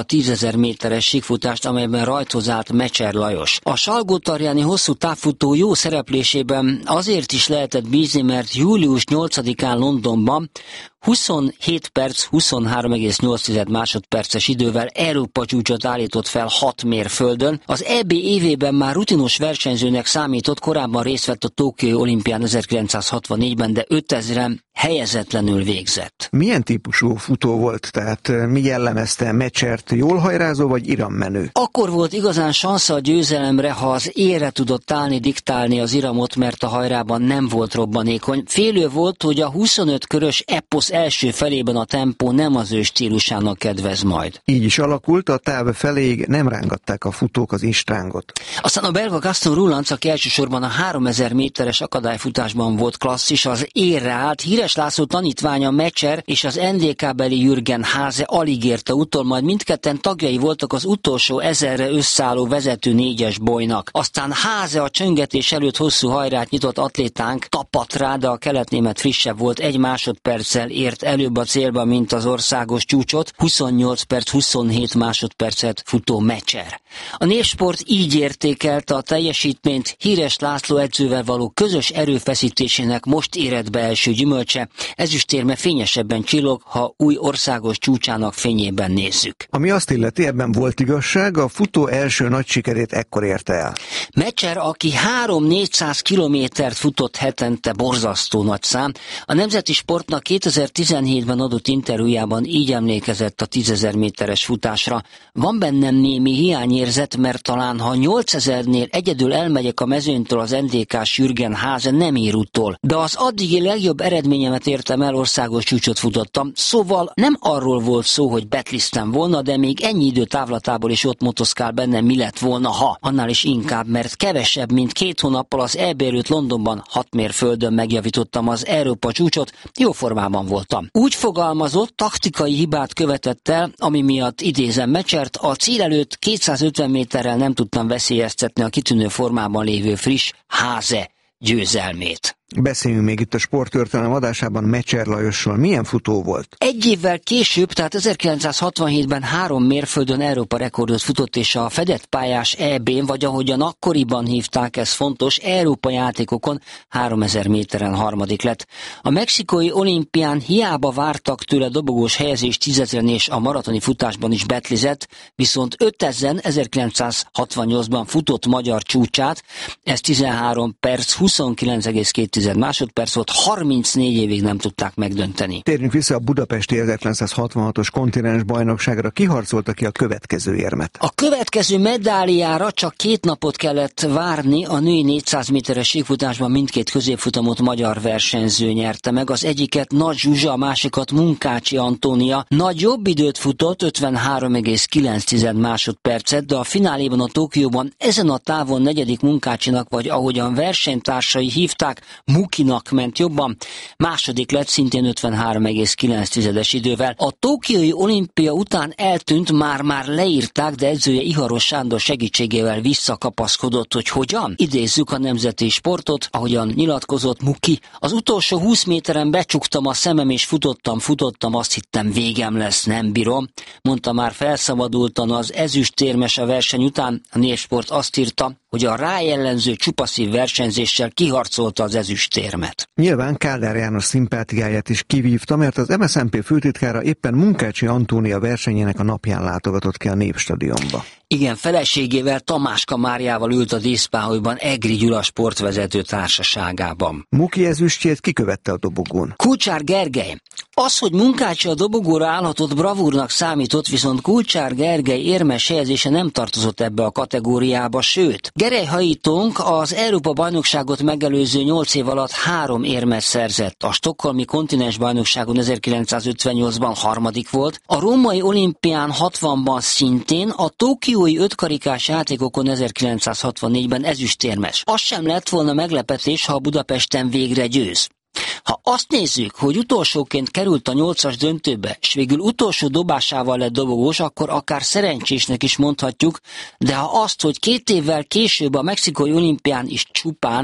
tízezer méteres síkfutást, amelyben rajthoz állt Mecser Lajos. A Salgótarjáni hosszú távfutó jó szereplésében azért is lehetett bízni, mert július nyolcadikán Londonban huszonhét perc, huszonhárom egész nyolc másodperces idővel Európa csúcsot állított fel hat mérföldön. Az é bé évében már rutinos versenyzőnek számított, korábban részt vett a Tokiói olimpián ezerkilencszázhatvannégyben, de ötezren helyezetlenül végzett. Milyen típusú futó volt? Tehát mi jellemezte Mecsert? Jól hajrázó vagy irammenő? Akkor volt igazán sansza a győzelemre, ha az élre tudott állni, diktálni az iramot, mert a hajrában nem volt robbanékony. Félő volt, hogy a huszonöt körös eposz első felében a tempó nem az ő stílusának kedvez majd. Így is alakult, a táv feléig nem rángatták a futók az instrángot. Aztán a belga Gaston Roulanc, aki elsősorban a háromezer méteres akadályfutásban volt klasszis, az érre állt. Híres László tanítványa Mecser és az en dé ká-beli Jürgen Háze alig érte utol, majd mindketten tagjai voltak az utolsó ezerre összeálló vezető négyes bolynak. Aztán Háze a csöngetés előtt hosszú hajrát nyitott atlétánk tapadt rá, de a keletnémet frissebb volt, egy másodperccel ért előbb a célba, mint az országos csúcsot, huszonnyolc perc, huszonhét másodpercet futó Mecser. A Népsport így értékelte a teljesítményt, Híres László edzővel való közös erőfeszítésének most érett be első gyümölcse, ezüstérme fényesebben csillog, ha új országos csúcsának fényében nézzük. Ami azt illeti, ebben volt igazság, a futó első nagy sikerét ekkor érte el. Mecser, aki három-négyszáz kilométert futott hetente, borzasztó nagy szám, a Nemzeti Sportnak kétezer-tizenhétben adott interjújában így emlékezett a tízezer méteres futásra. Van bennem némi hiányérzet, mert talán ha nyolcezernél egyedül elmegyek a mezőnytől az en dé ká-s Jürgen Háze, nem ér utol. De az addigi legjobb eredményemet értem el, országos csúcsot futottam, szóval nem arról volt szó, hogy betlisztem volna, de még ennyi idő távlatából is ott motoszkál bennem, mi lett volna, ha. Annál is inkább, mert kevesebb, mint két hónappal az é bé előtt Londonban hat mérföldön megjavítottam az Európa csúcsot, jó formában voltam. Úgy fogalmazott, taktikai hibát követett el, ami miatt idézem Mecsert, a cél előtt kétszázötven méterrel nem tudtam veszélyeztetni a kitűnő formában lévő friss Háze győzelmét. Beszéljünk még itt a sporttörténelem adásában Mecser Lajosról. Milyen futó volt? Egy évvel később, tehát ezerkilencszázhatvanhétben három mérföldön Európa rekordot futott, és a fedett pályás é bén, vagy ahogyan akkoriban hívták, ez fontos, Európa játékokon háromezer méteren harmadik lett. A mexikói olimpián hiába vártak tőle dobogós helyezést tízezren, és a maratoni futásban is betlizett, viszont ötezren ezerkilencszázhatvannyolcban futott magyar csúcsát, ez tizenhárom perc, huszonkilenc egész két másodperc volt, harmincnégy évig nem tudták megdönteni. Térjünk vissza a budapesti ezerkilencszázhatvanhatos kontinens bajnokságra. Kiharcolta ki a következő érmet? A következő medáliára csak két napot kellett várni. A női négyszáz méteres síkfutásban mindkét középfutamot magyar versenyző nyerte meg. Az egyiket Nagy Zsuzsa, a másikat Munkácsi Antónia. Nagy jobb időt futott, ötvenhárom egész kilenc másodpercet, de a fináléban a Tokióban ezen a távon negyedik Munkácsinak, vagy ahogyan versenytársai hívták, Mukinak ment jobban, második lett szintén ötvenhárom egész kilenc idővel. A Tokiói olimpia után eltűnt, már-már leírták, de edzője Iharos Sándor segítségével visszakapaszkodott, hogy hogyan? Idézzük a Nemzeti Sportot, ahogyan nyilatkozott Muki. Az utolsó húsz méteren becsuktam a szemem, és futottam, futottam, azt hittem végem lesz, nem bírom. Mondta már felszabadultan az ezüstérmes a verseny után. A Népsport azt írta, hogy a rájellenző csupaszív versenyzéssel kiharcolta az ezüstérmet. Nyilván Kádár János szimpátiáját is kivívta, mert az em es zé en pé főtitkára éppen Munkácsi Antónia versenyének a napján látogatott ki a Népstadionba. Igen, feleségével, Tamáska Máriával ült a díszpáholyban Egri Gyula sportvezető társaságában. Muki ezüstjét kikövette a dobogón. Kulcsár Gergely. Az, hogy Munkácsi a dobogóra állhatott, bravúrnak számított, viszont Kulcsár Gergely érmes helyezése nem tartozott ebbe a kategóriába, sőt, Gerelyhajítónk az Európa-bajnokságot megelőző nyolc év alatt három érmet szerzett. A stockholmi kontinensbajnokságon ezerkilencszázötvennyolcban harmadik volt, a római olimpián hatvanban szintén, a tokiói ötkarikás játékokon ezerkilencszázhatvannégyben ezüstérmes. Az sem lett volna meglepetés, ha Budapesten végre győz. Ha azt nézzük, hogy utolsóként került a nyolcas döntőbe, és végül utolsó dobásával lett dobogós, akkor akár szerencsésnek is mondhatjuk, de ha azt, hogy két évvel később a mexikói olimpián is csupán,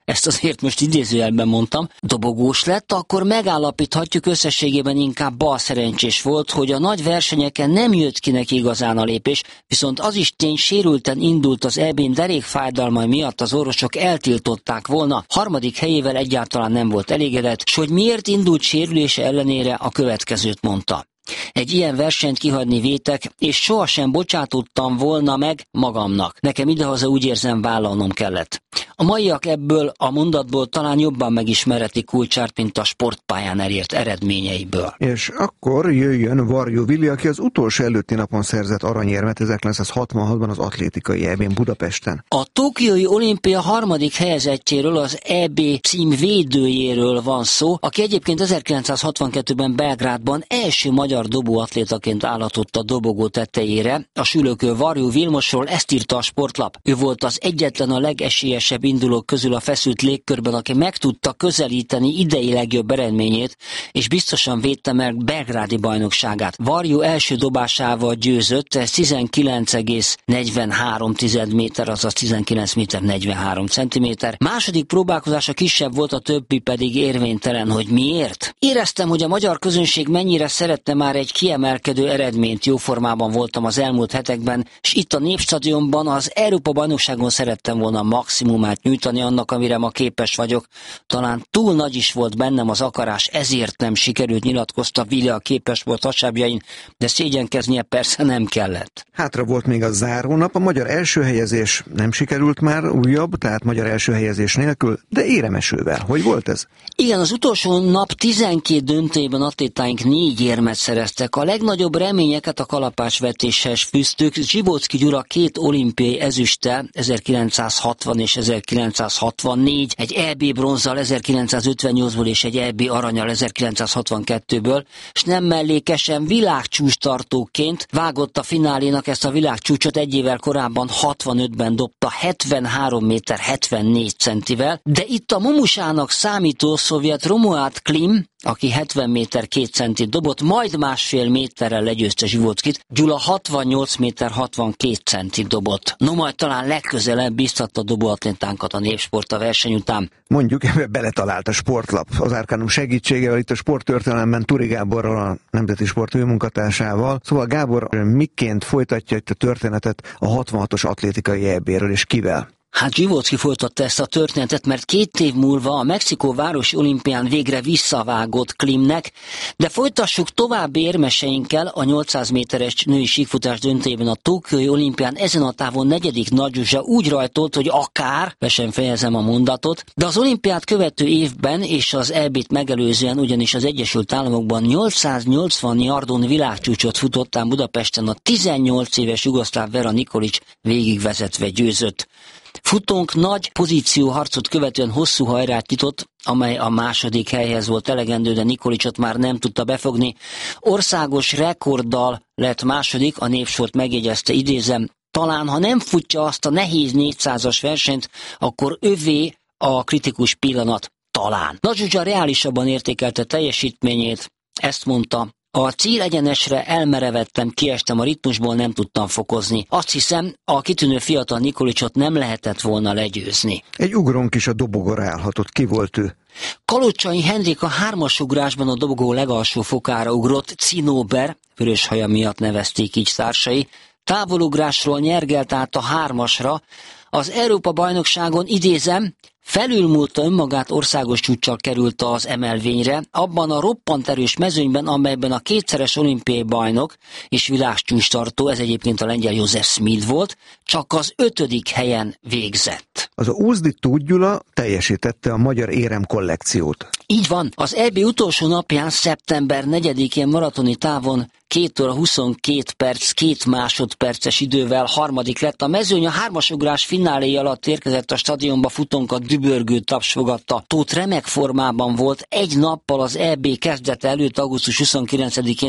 ezt azért most idézőjelben mondtam, dobogós lett, akkor megállapíthatjuk összességében inkább balszerencsés volt, hogy a nagy versenyeken nem jött ki neki igazán a lépés, viszont az is tény, sérülten indult az é bén, derékfájdalmai miatt az orvosok eltiltották volna, harmadik helyével egyáltalán nem volt elégedett, s hogy miért indult sérülése ellenére, a következőt mondta. Egy ilyen versenyt kihagyni vétek, és sohasem bocsátottam volna meg magamnak. Nekem idehaza úgy érzem, vállalnom kellett. A maiak ebből a mondatból talán jobban megismerhetik Kulcsárt, mint a sportpályán elért eredményeiből. És akkor jöjjön Varjú Vili, aki az utolsó előtti napon szerzett aranyérmet ezerkilencszázhatvanhatban az atlétikai é bén Budapesten. A tokiói olimpia harmadik helyezettjéről, az é bé cím védőjéről van szó, aki egyébként ezerkilencszázhatvankettőben Belgrádban első magyar dobóatlétaként állhatott a dobogó tetejére. A sülőkő Varjú Vilmosról ezt írta a Sportlap. Ő volt az egyetlen a legesélyesebb indulók közül a feszült légkörben, aki meg tudta közelíteni idei legjobb eredményét, és biztosan védte meg belgrádi bajnokságát. Varjú első dobásával győzött, ez tizenkilenc egész negyvenhárom méter, azaz tizenkilenc méter negyvenhárom centiméter. Második próbálkozása kisebb volt, a többi pedig érvénytelen. Hogy miért? Éreztem, hogy a magyar közönség mennyire szeretne már egy kiemelkedő eredményt, jó formában voltam az elmúlt hetekben, és itt a Népstadionban az Európa-bajnokságon szerettem volna maximumát nyújtani annak, amire ma képes vagyok. Talán túl nagy is volt bennem az akarás, ezért nem sikerült, nyilatkozta Vili a képes volt hasábjain, de szégyenkeznie persze nem kellett. Hátra volt még a zárónap, a magyar első helyezés nem sikerült már, újabb, tehát magyar első helyezés nélkül, de éremesővel. Hogy volt ez? Igen, az utolsó nap tizenkét döntőjében atlétáink négy érmet szereztek. A legnagyobb reményeket a kalapácsvetéshez fűztük. Zsibóczky Gyula két olimpiai ezüsttel, ezerkilencszázhatvan és ezerkilencszázhatvannégy, egy é bé bronzzal ezerkilencszázötvennyolcból és egy é bé aranyal ezerkilencszázhatvankettőből, és nem mellékesen világcsúcstartóként vágott a finálénak ezt a világcsúcsot, egy évvel korábban hatvanötben dobta hetvenhárom méter hetvennégy centivel, de itt a Momusának számító szovjet Romuald Klim, aki hetven méter két centit dobott, majd másfél méterrel legyőzte Zsibóczkyt, Gyula hatvannyolc méter hatvankét centit dobott. No, majd talán legközelebb biztatta dobóatlétánkat a Népsport a verseny után. Mondjuk ebbe beletalált a Sportlap. Az Arcanum segítségével itt a sporttörténelemben Turi Gáborral, a Nemzeti Sport főmunkatársával. Szóval Gábor miként folytatja itt a történetet a hatvanhatos atlétikai é béről, és kivel? Hát Zsibóczky folytatta ezt a történetet, mert két év múlva a Mexikó városi olimpián végre visszavágott Klimnek, de folytassuk további érmeseinkkel. A nyolcszáz méteres női síkfutás döntőjében a tokiói olimpián ezen a távon negyedik Nagy Zsuzsa úgy rajtolt, hogy akár, be sem fejezem a mondatot, de az olimpiát követő évben és az é bét megelőzően, ugyanis az Egyesült Államokban nyolcszáznyolcvan yardon világcsúcsot futottán Budapesten a tizennyolc éves jugoszláv Vera Nikolić végigvezetve győzött. Futónk nagy pozícióharcot követően hosszú hajrát nyitott, amely a második helyhez volt elegendő, de Nikolićot már nem tudta befogni. Országos rekorddal lett második, a Népsport megjegyezte, idézem, talán ha nem futja azt a nehéz négyszázas versenyt, akkor övé a kritikus pillanat, talán. Nagy Zsuzsa reálisabban értékelte teljesítményét, ezt mondta: a célegyenesre elmerevettem, kiestem a ritmusból, nem tudtam fokozni. Azt hiszem, a kitűnő fiatal Nikolićot nem lehetett volna legyőzni. Egy ugrónk is a dobogóra állhatott. Ki volt ő? Kalocsai Henrik a hármasugrásban a dobogó legalsó fokára ugrott, Cinóber, vörös haja miatt nevezték így társai, távolugrásról nyergelt át a hármasra. Az Európa-bajnokságon, idézem, felülmúlta önmagát, országos csúccsal került az emelvényre, abban a roppant erős mezőnyben, amelyben a kétszeres olimpiai bajnok és világcsúcstartó, ez egyébként a lengyel József Smid volt, csak az ötödik helyen végzett. Az a Úzdi Tóth Gyula teljesítette a magyar érem kollekciót. Így van, az é bé utolsó napján, szeptember negyedikén maratoni távon két óra huszonkét perc, két másodperces idővel harmadik lett. A mezőny a hármasugrás finálé alatt érkezett a stadionba, futónkat dübörgő taps fogadta. Tóth remek formában volt, egy nappal az é bé kezdete előtt, augusztus huszonkilencedikén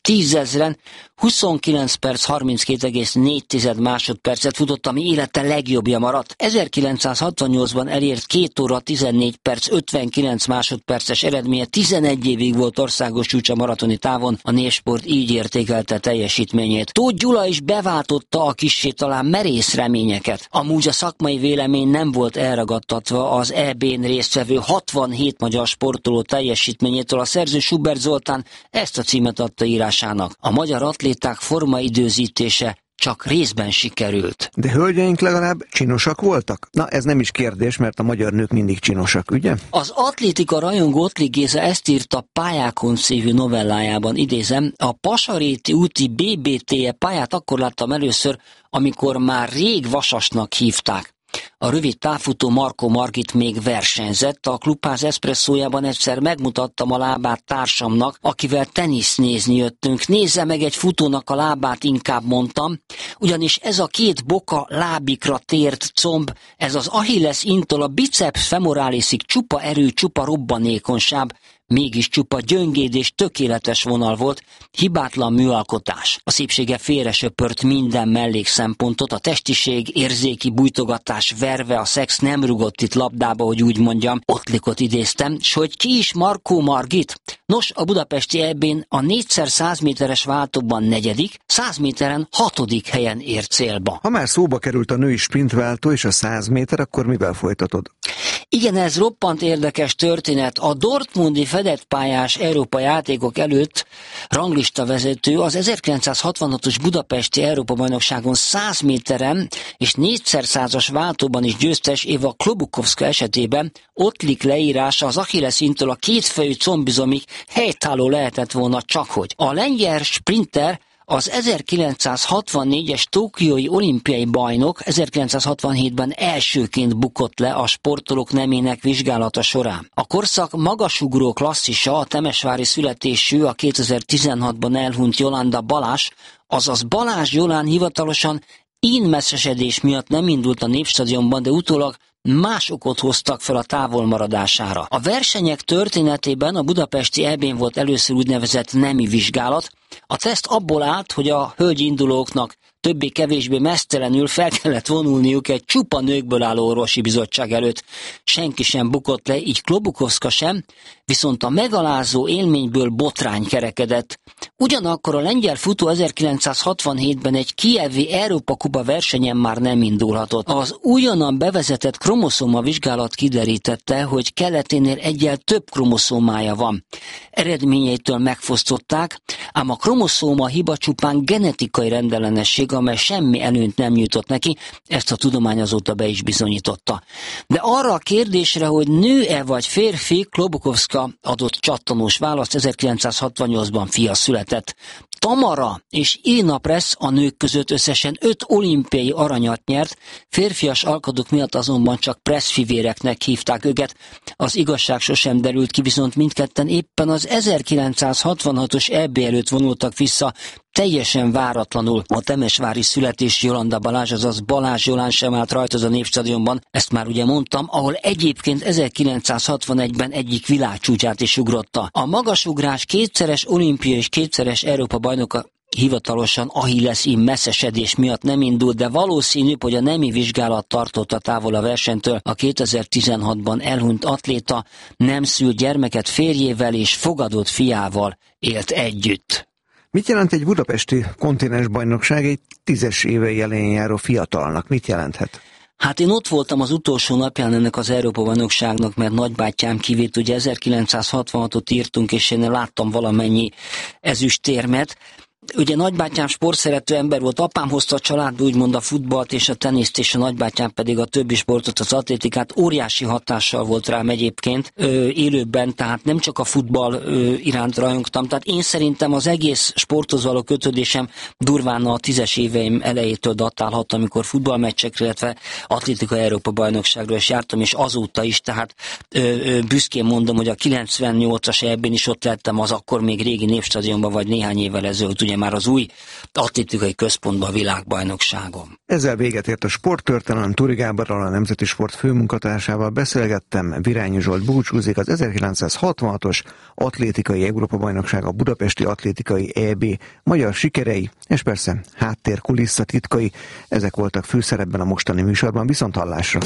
tízezren huszonkilenc perc harminckét egész négy másodpercet futott, ami élete legjobbja maradt. ezerkilencszázhatvannyolcban elért két óra tizennégy perc ötvenkilenc másodperces eredménye tizenegy évig volt országos csúcs a maratoni távon, a Népsport így értékelte teljesítményét. Tóth Gyula is beváltotta a kissé talán merész reményeket. Amúgy a szakmai vélemény nem volt elragadtatva az é bén résztvevő hatvanhét magyar sportoló teljesítményétől. A szerző Schubert Zoltán ezt a címet adta írásának. A magyar atléták formaidőzítése csak részben sikerült. De hölgyeink legalább csinosak voltak? Na, ez nem is kérdés, mert a magyar nők mindig csinosak, ugye? Az atlétika rajongó Ottlik Géza ezt írta Pályákon című novellájában, idézem, a Pasaréti úti bé bé té-e pályát akkor láttam először, amikor már rég Vasasnak hívták. A rövid távfutó Markó Margit még versenyzett, a klubház eszpresszójában egyszer megmutattam a lábát társamnak, akivel tenisz nézni jöttünk. Nézze meg egy futónak a lábát, inkább mondtam, ugyanis ez a két boka lábikra tért comb, ez az Achilles intól a biceps femoralisig csupa erő, csupa robbanékonyság, mégis csupa gyöngéd és tökéletes vonal volt, hibátlan műalkotás. A szépsége félresöpört minden mellékszempontot, a testiség, érzéki bújtogatás, verve, a szex nem rugott itt labdába, hogy úgy mondjam, Ottlikot idéztem, s hogy ki is Markó Margit? Nos, a budapesti é bén a négyszer száz méteres váltóban negyedik, száz méteren hatodik helyen ért célba. Ha már szóba került a női sprintváltó és a száz méter, akkor mivel folytatod? Igen, ez roppant érdekes történet. A dortmundi fedett pályás Európa játékok előtt ranglista vezető az ezerkilencszázhatvanhatos budapesti Európa-bajnokságon száz méteren és négyszer százas váltóban is győztes Éva Klobukovszka esetében Ottlik leírása az Achilles intől a kétfejű combizomig helytálló lehetett volna csakhogy. A lengyel sprinter az ezerkilencszázhatvannégyes tokiói olimpiai bajnok ezerkilencszázhatvanhétben elsőként bukott le a sportolók nemének vizsgálata során. A korszak magasugró klasszisa, a temesvári születésű, a kétezer-tizenhatban elhunyt Jolanda Balázs, azaz Balázs Jolán hivatalosan ínmesszesedés miatt nem indult a Népstadionban, de utólag más okot hoztak fel a távolmaradására. A versenyek történetében a budapesti é bén volt először úgynevezett nemi vizsgálat. A teszt abból állt, hogy a hölgyi indulóknak többé-kevésbé meztelenül fel kellett vonulniuk egy csupa nőkből álló orvosi bizottság előtt. Senki sem bukott le, így Klobukovszka sem, viszont a megalázó élményből botrány kerekedett. Ugyanakkor a lengyel futó ezerkilencszázhatvanhétben egy kijevi Európa-kupa versenyen már nem indulhatott. Az újonnan bevezetett kromoszóma vizsgálat kiderítette, hogy keleténél egyel több kromoszómája van. Eredményeitől megfosztották, ám a kromoszóma hiba csupán genetikai rendellenesség, amely semmi előnyt nem nyújtott neki, ezt a tudomány azóta be is bizonyította. De arra a kérdésre, hogy nő-e vagy férfi, Klobukovszka adott csattanós választ, ezerkilencszázhatvannyolcban fia született. Tamara és Irina Pressz a nők között összesen öt olimpiai aranyat nyert, férfias alkadók miatt azonban csak Pressz fivéreknek hívták őket. Az igazság sosem derült ki, viszont mindketten éppen az ezerkilencszázhatvanhatos é bé előtt vonultak vissza, teljesen váratlanul. A temesvári születés Jolanda Balázs, azaz Balázs Jolán sem állt rajta az a Népstadionban, ezt már ugye mondtam, ahol egyébként ezerkilencszázhatvanegyben egyik világcsúcsát is ugrotta. A magasugrás kétszeres olimpia és kétszeres Európa bajnoka hivatalosan Achilles ín messzesedés miatt nem indult, de valószínű, hogy a nemi vizsgálat tartotta távol a versenytől. A kétezer-tizenhatban elhunyt atléta nem szült gyermeket férjével és fogadott fiával élt együtt. Mit jelent egy budapesti kontinensbajnokság egy tízes évei elején járó fiatalnak? Mit jelenthet? Hát én ott voltam az utolsó napján ennek az Európa-bajnokságnak, mert nagybátyám kivét, ugye ezerkilencszázhatvanhatot írtunk, és én láttam valamennyi ezüstérmet. Ugye nagybátyám sportszerető ember volt, apám hozta a családba úgymond a futballt és a teniszt, és a nagybátyám pedig a többi sportot, az atlétikát. Óriási hatással volt rám egyébként ö, élőben, tehát nem csak a futball ö, iránt rajongtam. Tehát én szerintem az egész sporthoz való kötődésem durván a tízes éveim elejétől datálhat, amikor futballmeccsekre, illetve atlétika Európa-bajnokságra is jártam, és azóta is, tehát ö, ö, büszkén mondom, hogy a kilencvennyolcas é bén is ott lettem, az akkor még régi Népstadionban, vagy néhány évvel ezelőtt, ugye eseménye már az új atlétikai központban a világbajnokságon. Ezzel véget ért a sporttörténelem. Turi Gáborral, a Nemzeti Sport főmunkatársával beszélgettem. Virányi Zsolt búcsúzik. Az ezerkilencszázhatvanhatos atlétikai Európa-bajnokság, a budapesti atlétikai é bé magyar sikerei, és persze háttér kulissza titkai, ezek voltak főszerepben a mostani műsorban. Viszont hallásra!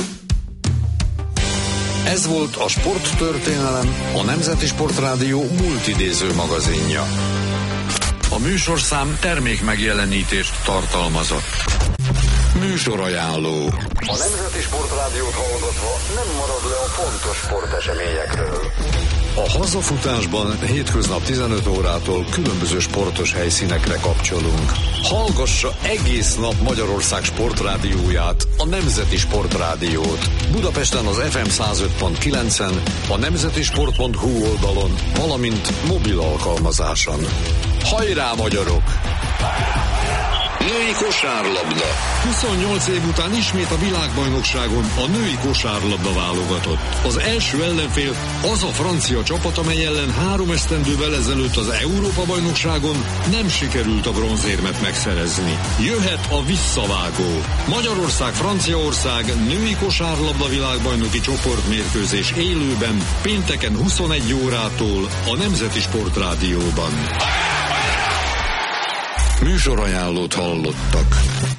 Ez volt a Sporttörténelem, a Nemzeti Sportrádió multidéző magazinja. A műsorszám termék megjelenítést tartalmazott. Műsorajánló. A Nemzeti Sportrádiót hallgatva nem marad le a fontos sporteseményekről. A hazafutásban hétköznap tizenöt órától különböző sportos helyszínekre kapcsolunk. Hallgassa egész nap Magyarország sportrádióját, a Nemzeti Sportrádiót. Budapesten az ef em száz öt pont kilencen, a nemzetisport pont hu oldalon, valamint mobil alkalmazáson. Hajrá, magyarok! Női kosárlabda. huszonnyolc év után ismét a világbajnokságon a női kosárlabda válogatott. Az első ellenfél az a francia csapat, amely ellen három esztendővel ezelőtt az Európa-bajnokságon nem sikerült a bronzérmet megszerezni. Jöhet a visszavágó. Magyarország-Franciaország női kosárlabda világbajnoki csoportmérkőzés élőben pénteken huszonegy órától a Nemzeti Sportrádióban. Műsorajánlót hallottak.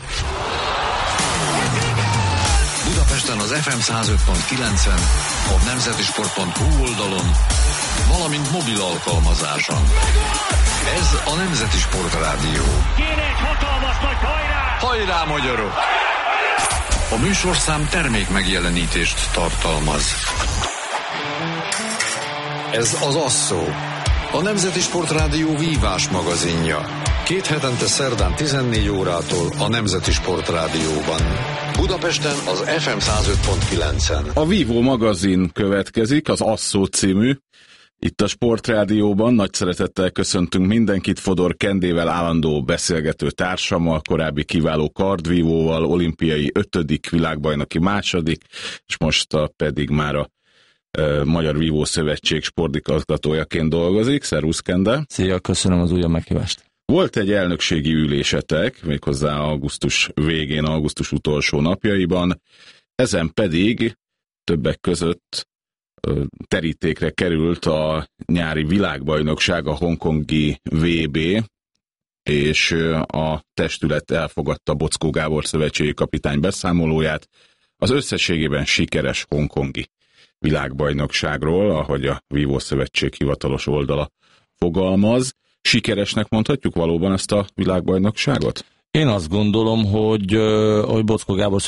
Budapesten az ef em száz öt pont kilencen, a nemzetisport pont hu oldalon, valamint mobil alkalmazáson. Ez a Nemzeti Sportrádió. Kéne egy hatalmas nagy hajrá! Hajrá, magyarok! A műsorszám termék megjelenítést tartalmaz. Ez az Asszó, a Nemzeti Sportrádió vívás magazinja. Két hetente szerdán tizennégy órától a Nemzeti Sportrádióban. Budapesten az ef em száz öt pont kilencen. A Vívó magazin következik, az Asszó című. Itt a Sportrádióban nagy szeretettel köszöntünk mindenkit, Fodor Kendével, állandó beszélgető társammal, korábbi kiváló kardvívóval, olimpiai ötödik, világbajnoki második, és most a pedig már a e, Magyar Vívó Szövetség sportigazgatójaként dolgozik. Szervusz, Kende! Szia, köszönöm az újabb meghívást! Volt egy elnökségi ülésetek, méghozzá augusztus végén, augusztus utolsó napjaiban, ezen pedig többek között terítékre került a nyári világbajnokság, a hongkongi vé bé, és a testület elfogadta Boczkó Gábor szövetségi kapitány beszámolóját az összességében sikeres hongkongi világbajnokságról, ahogy a Vívó Szövetség hivatalos oldala fogalmaz. Sikeresnek mondhatjuk valóban ezt a világbajnokságot? Én azt gondolom, hogy, hogy Boczkó Gábor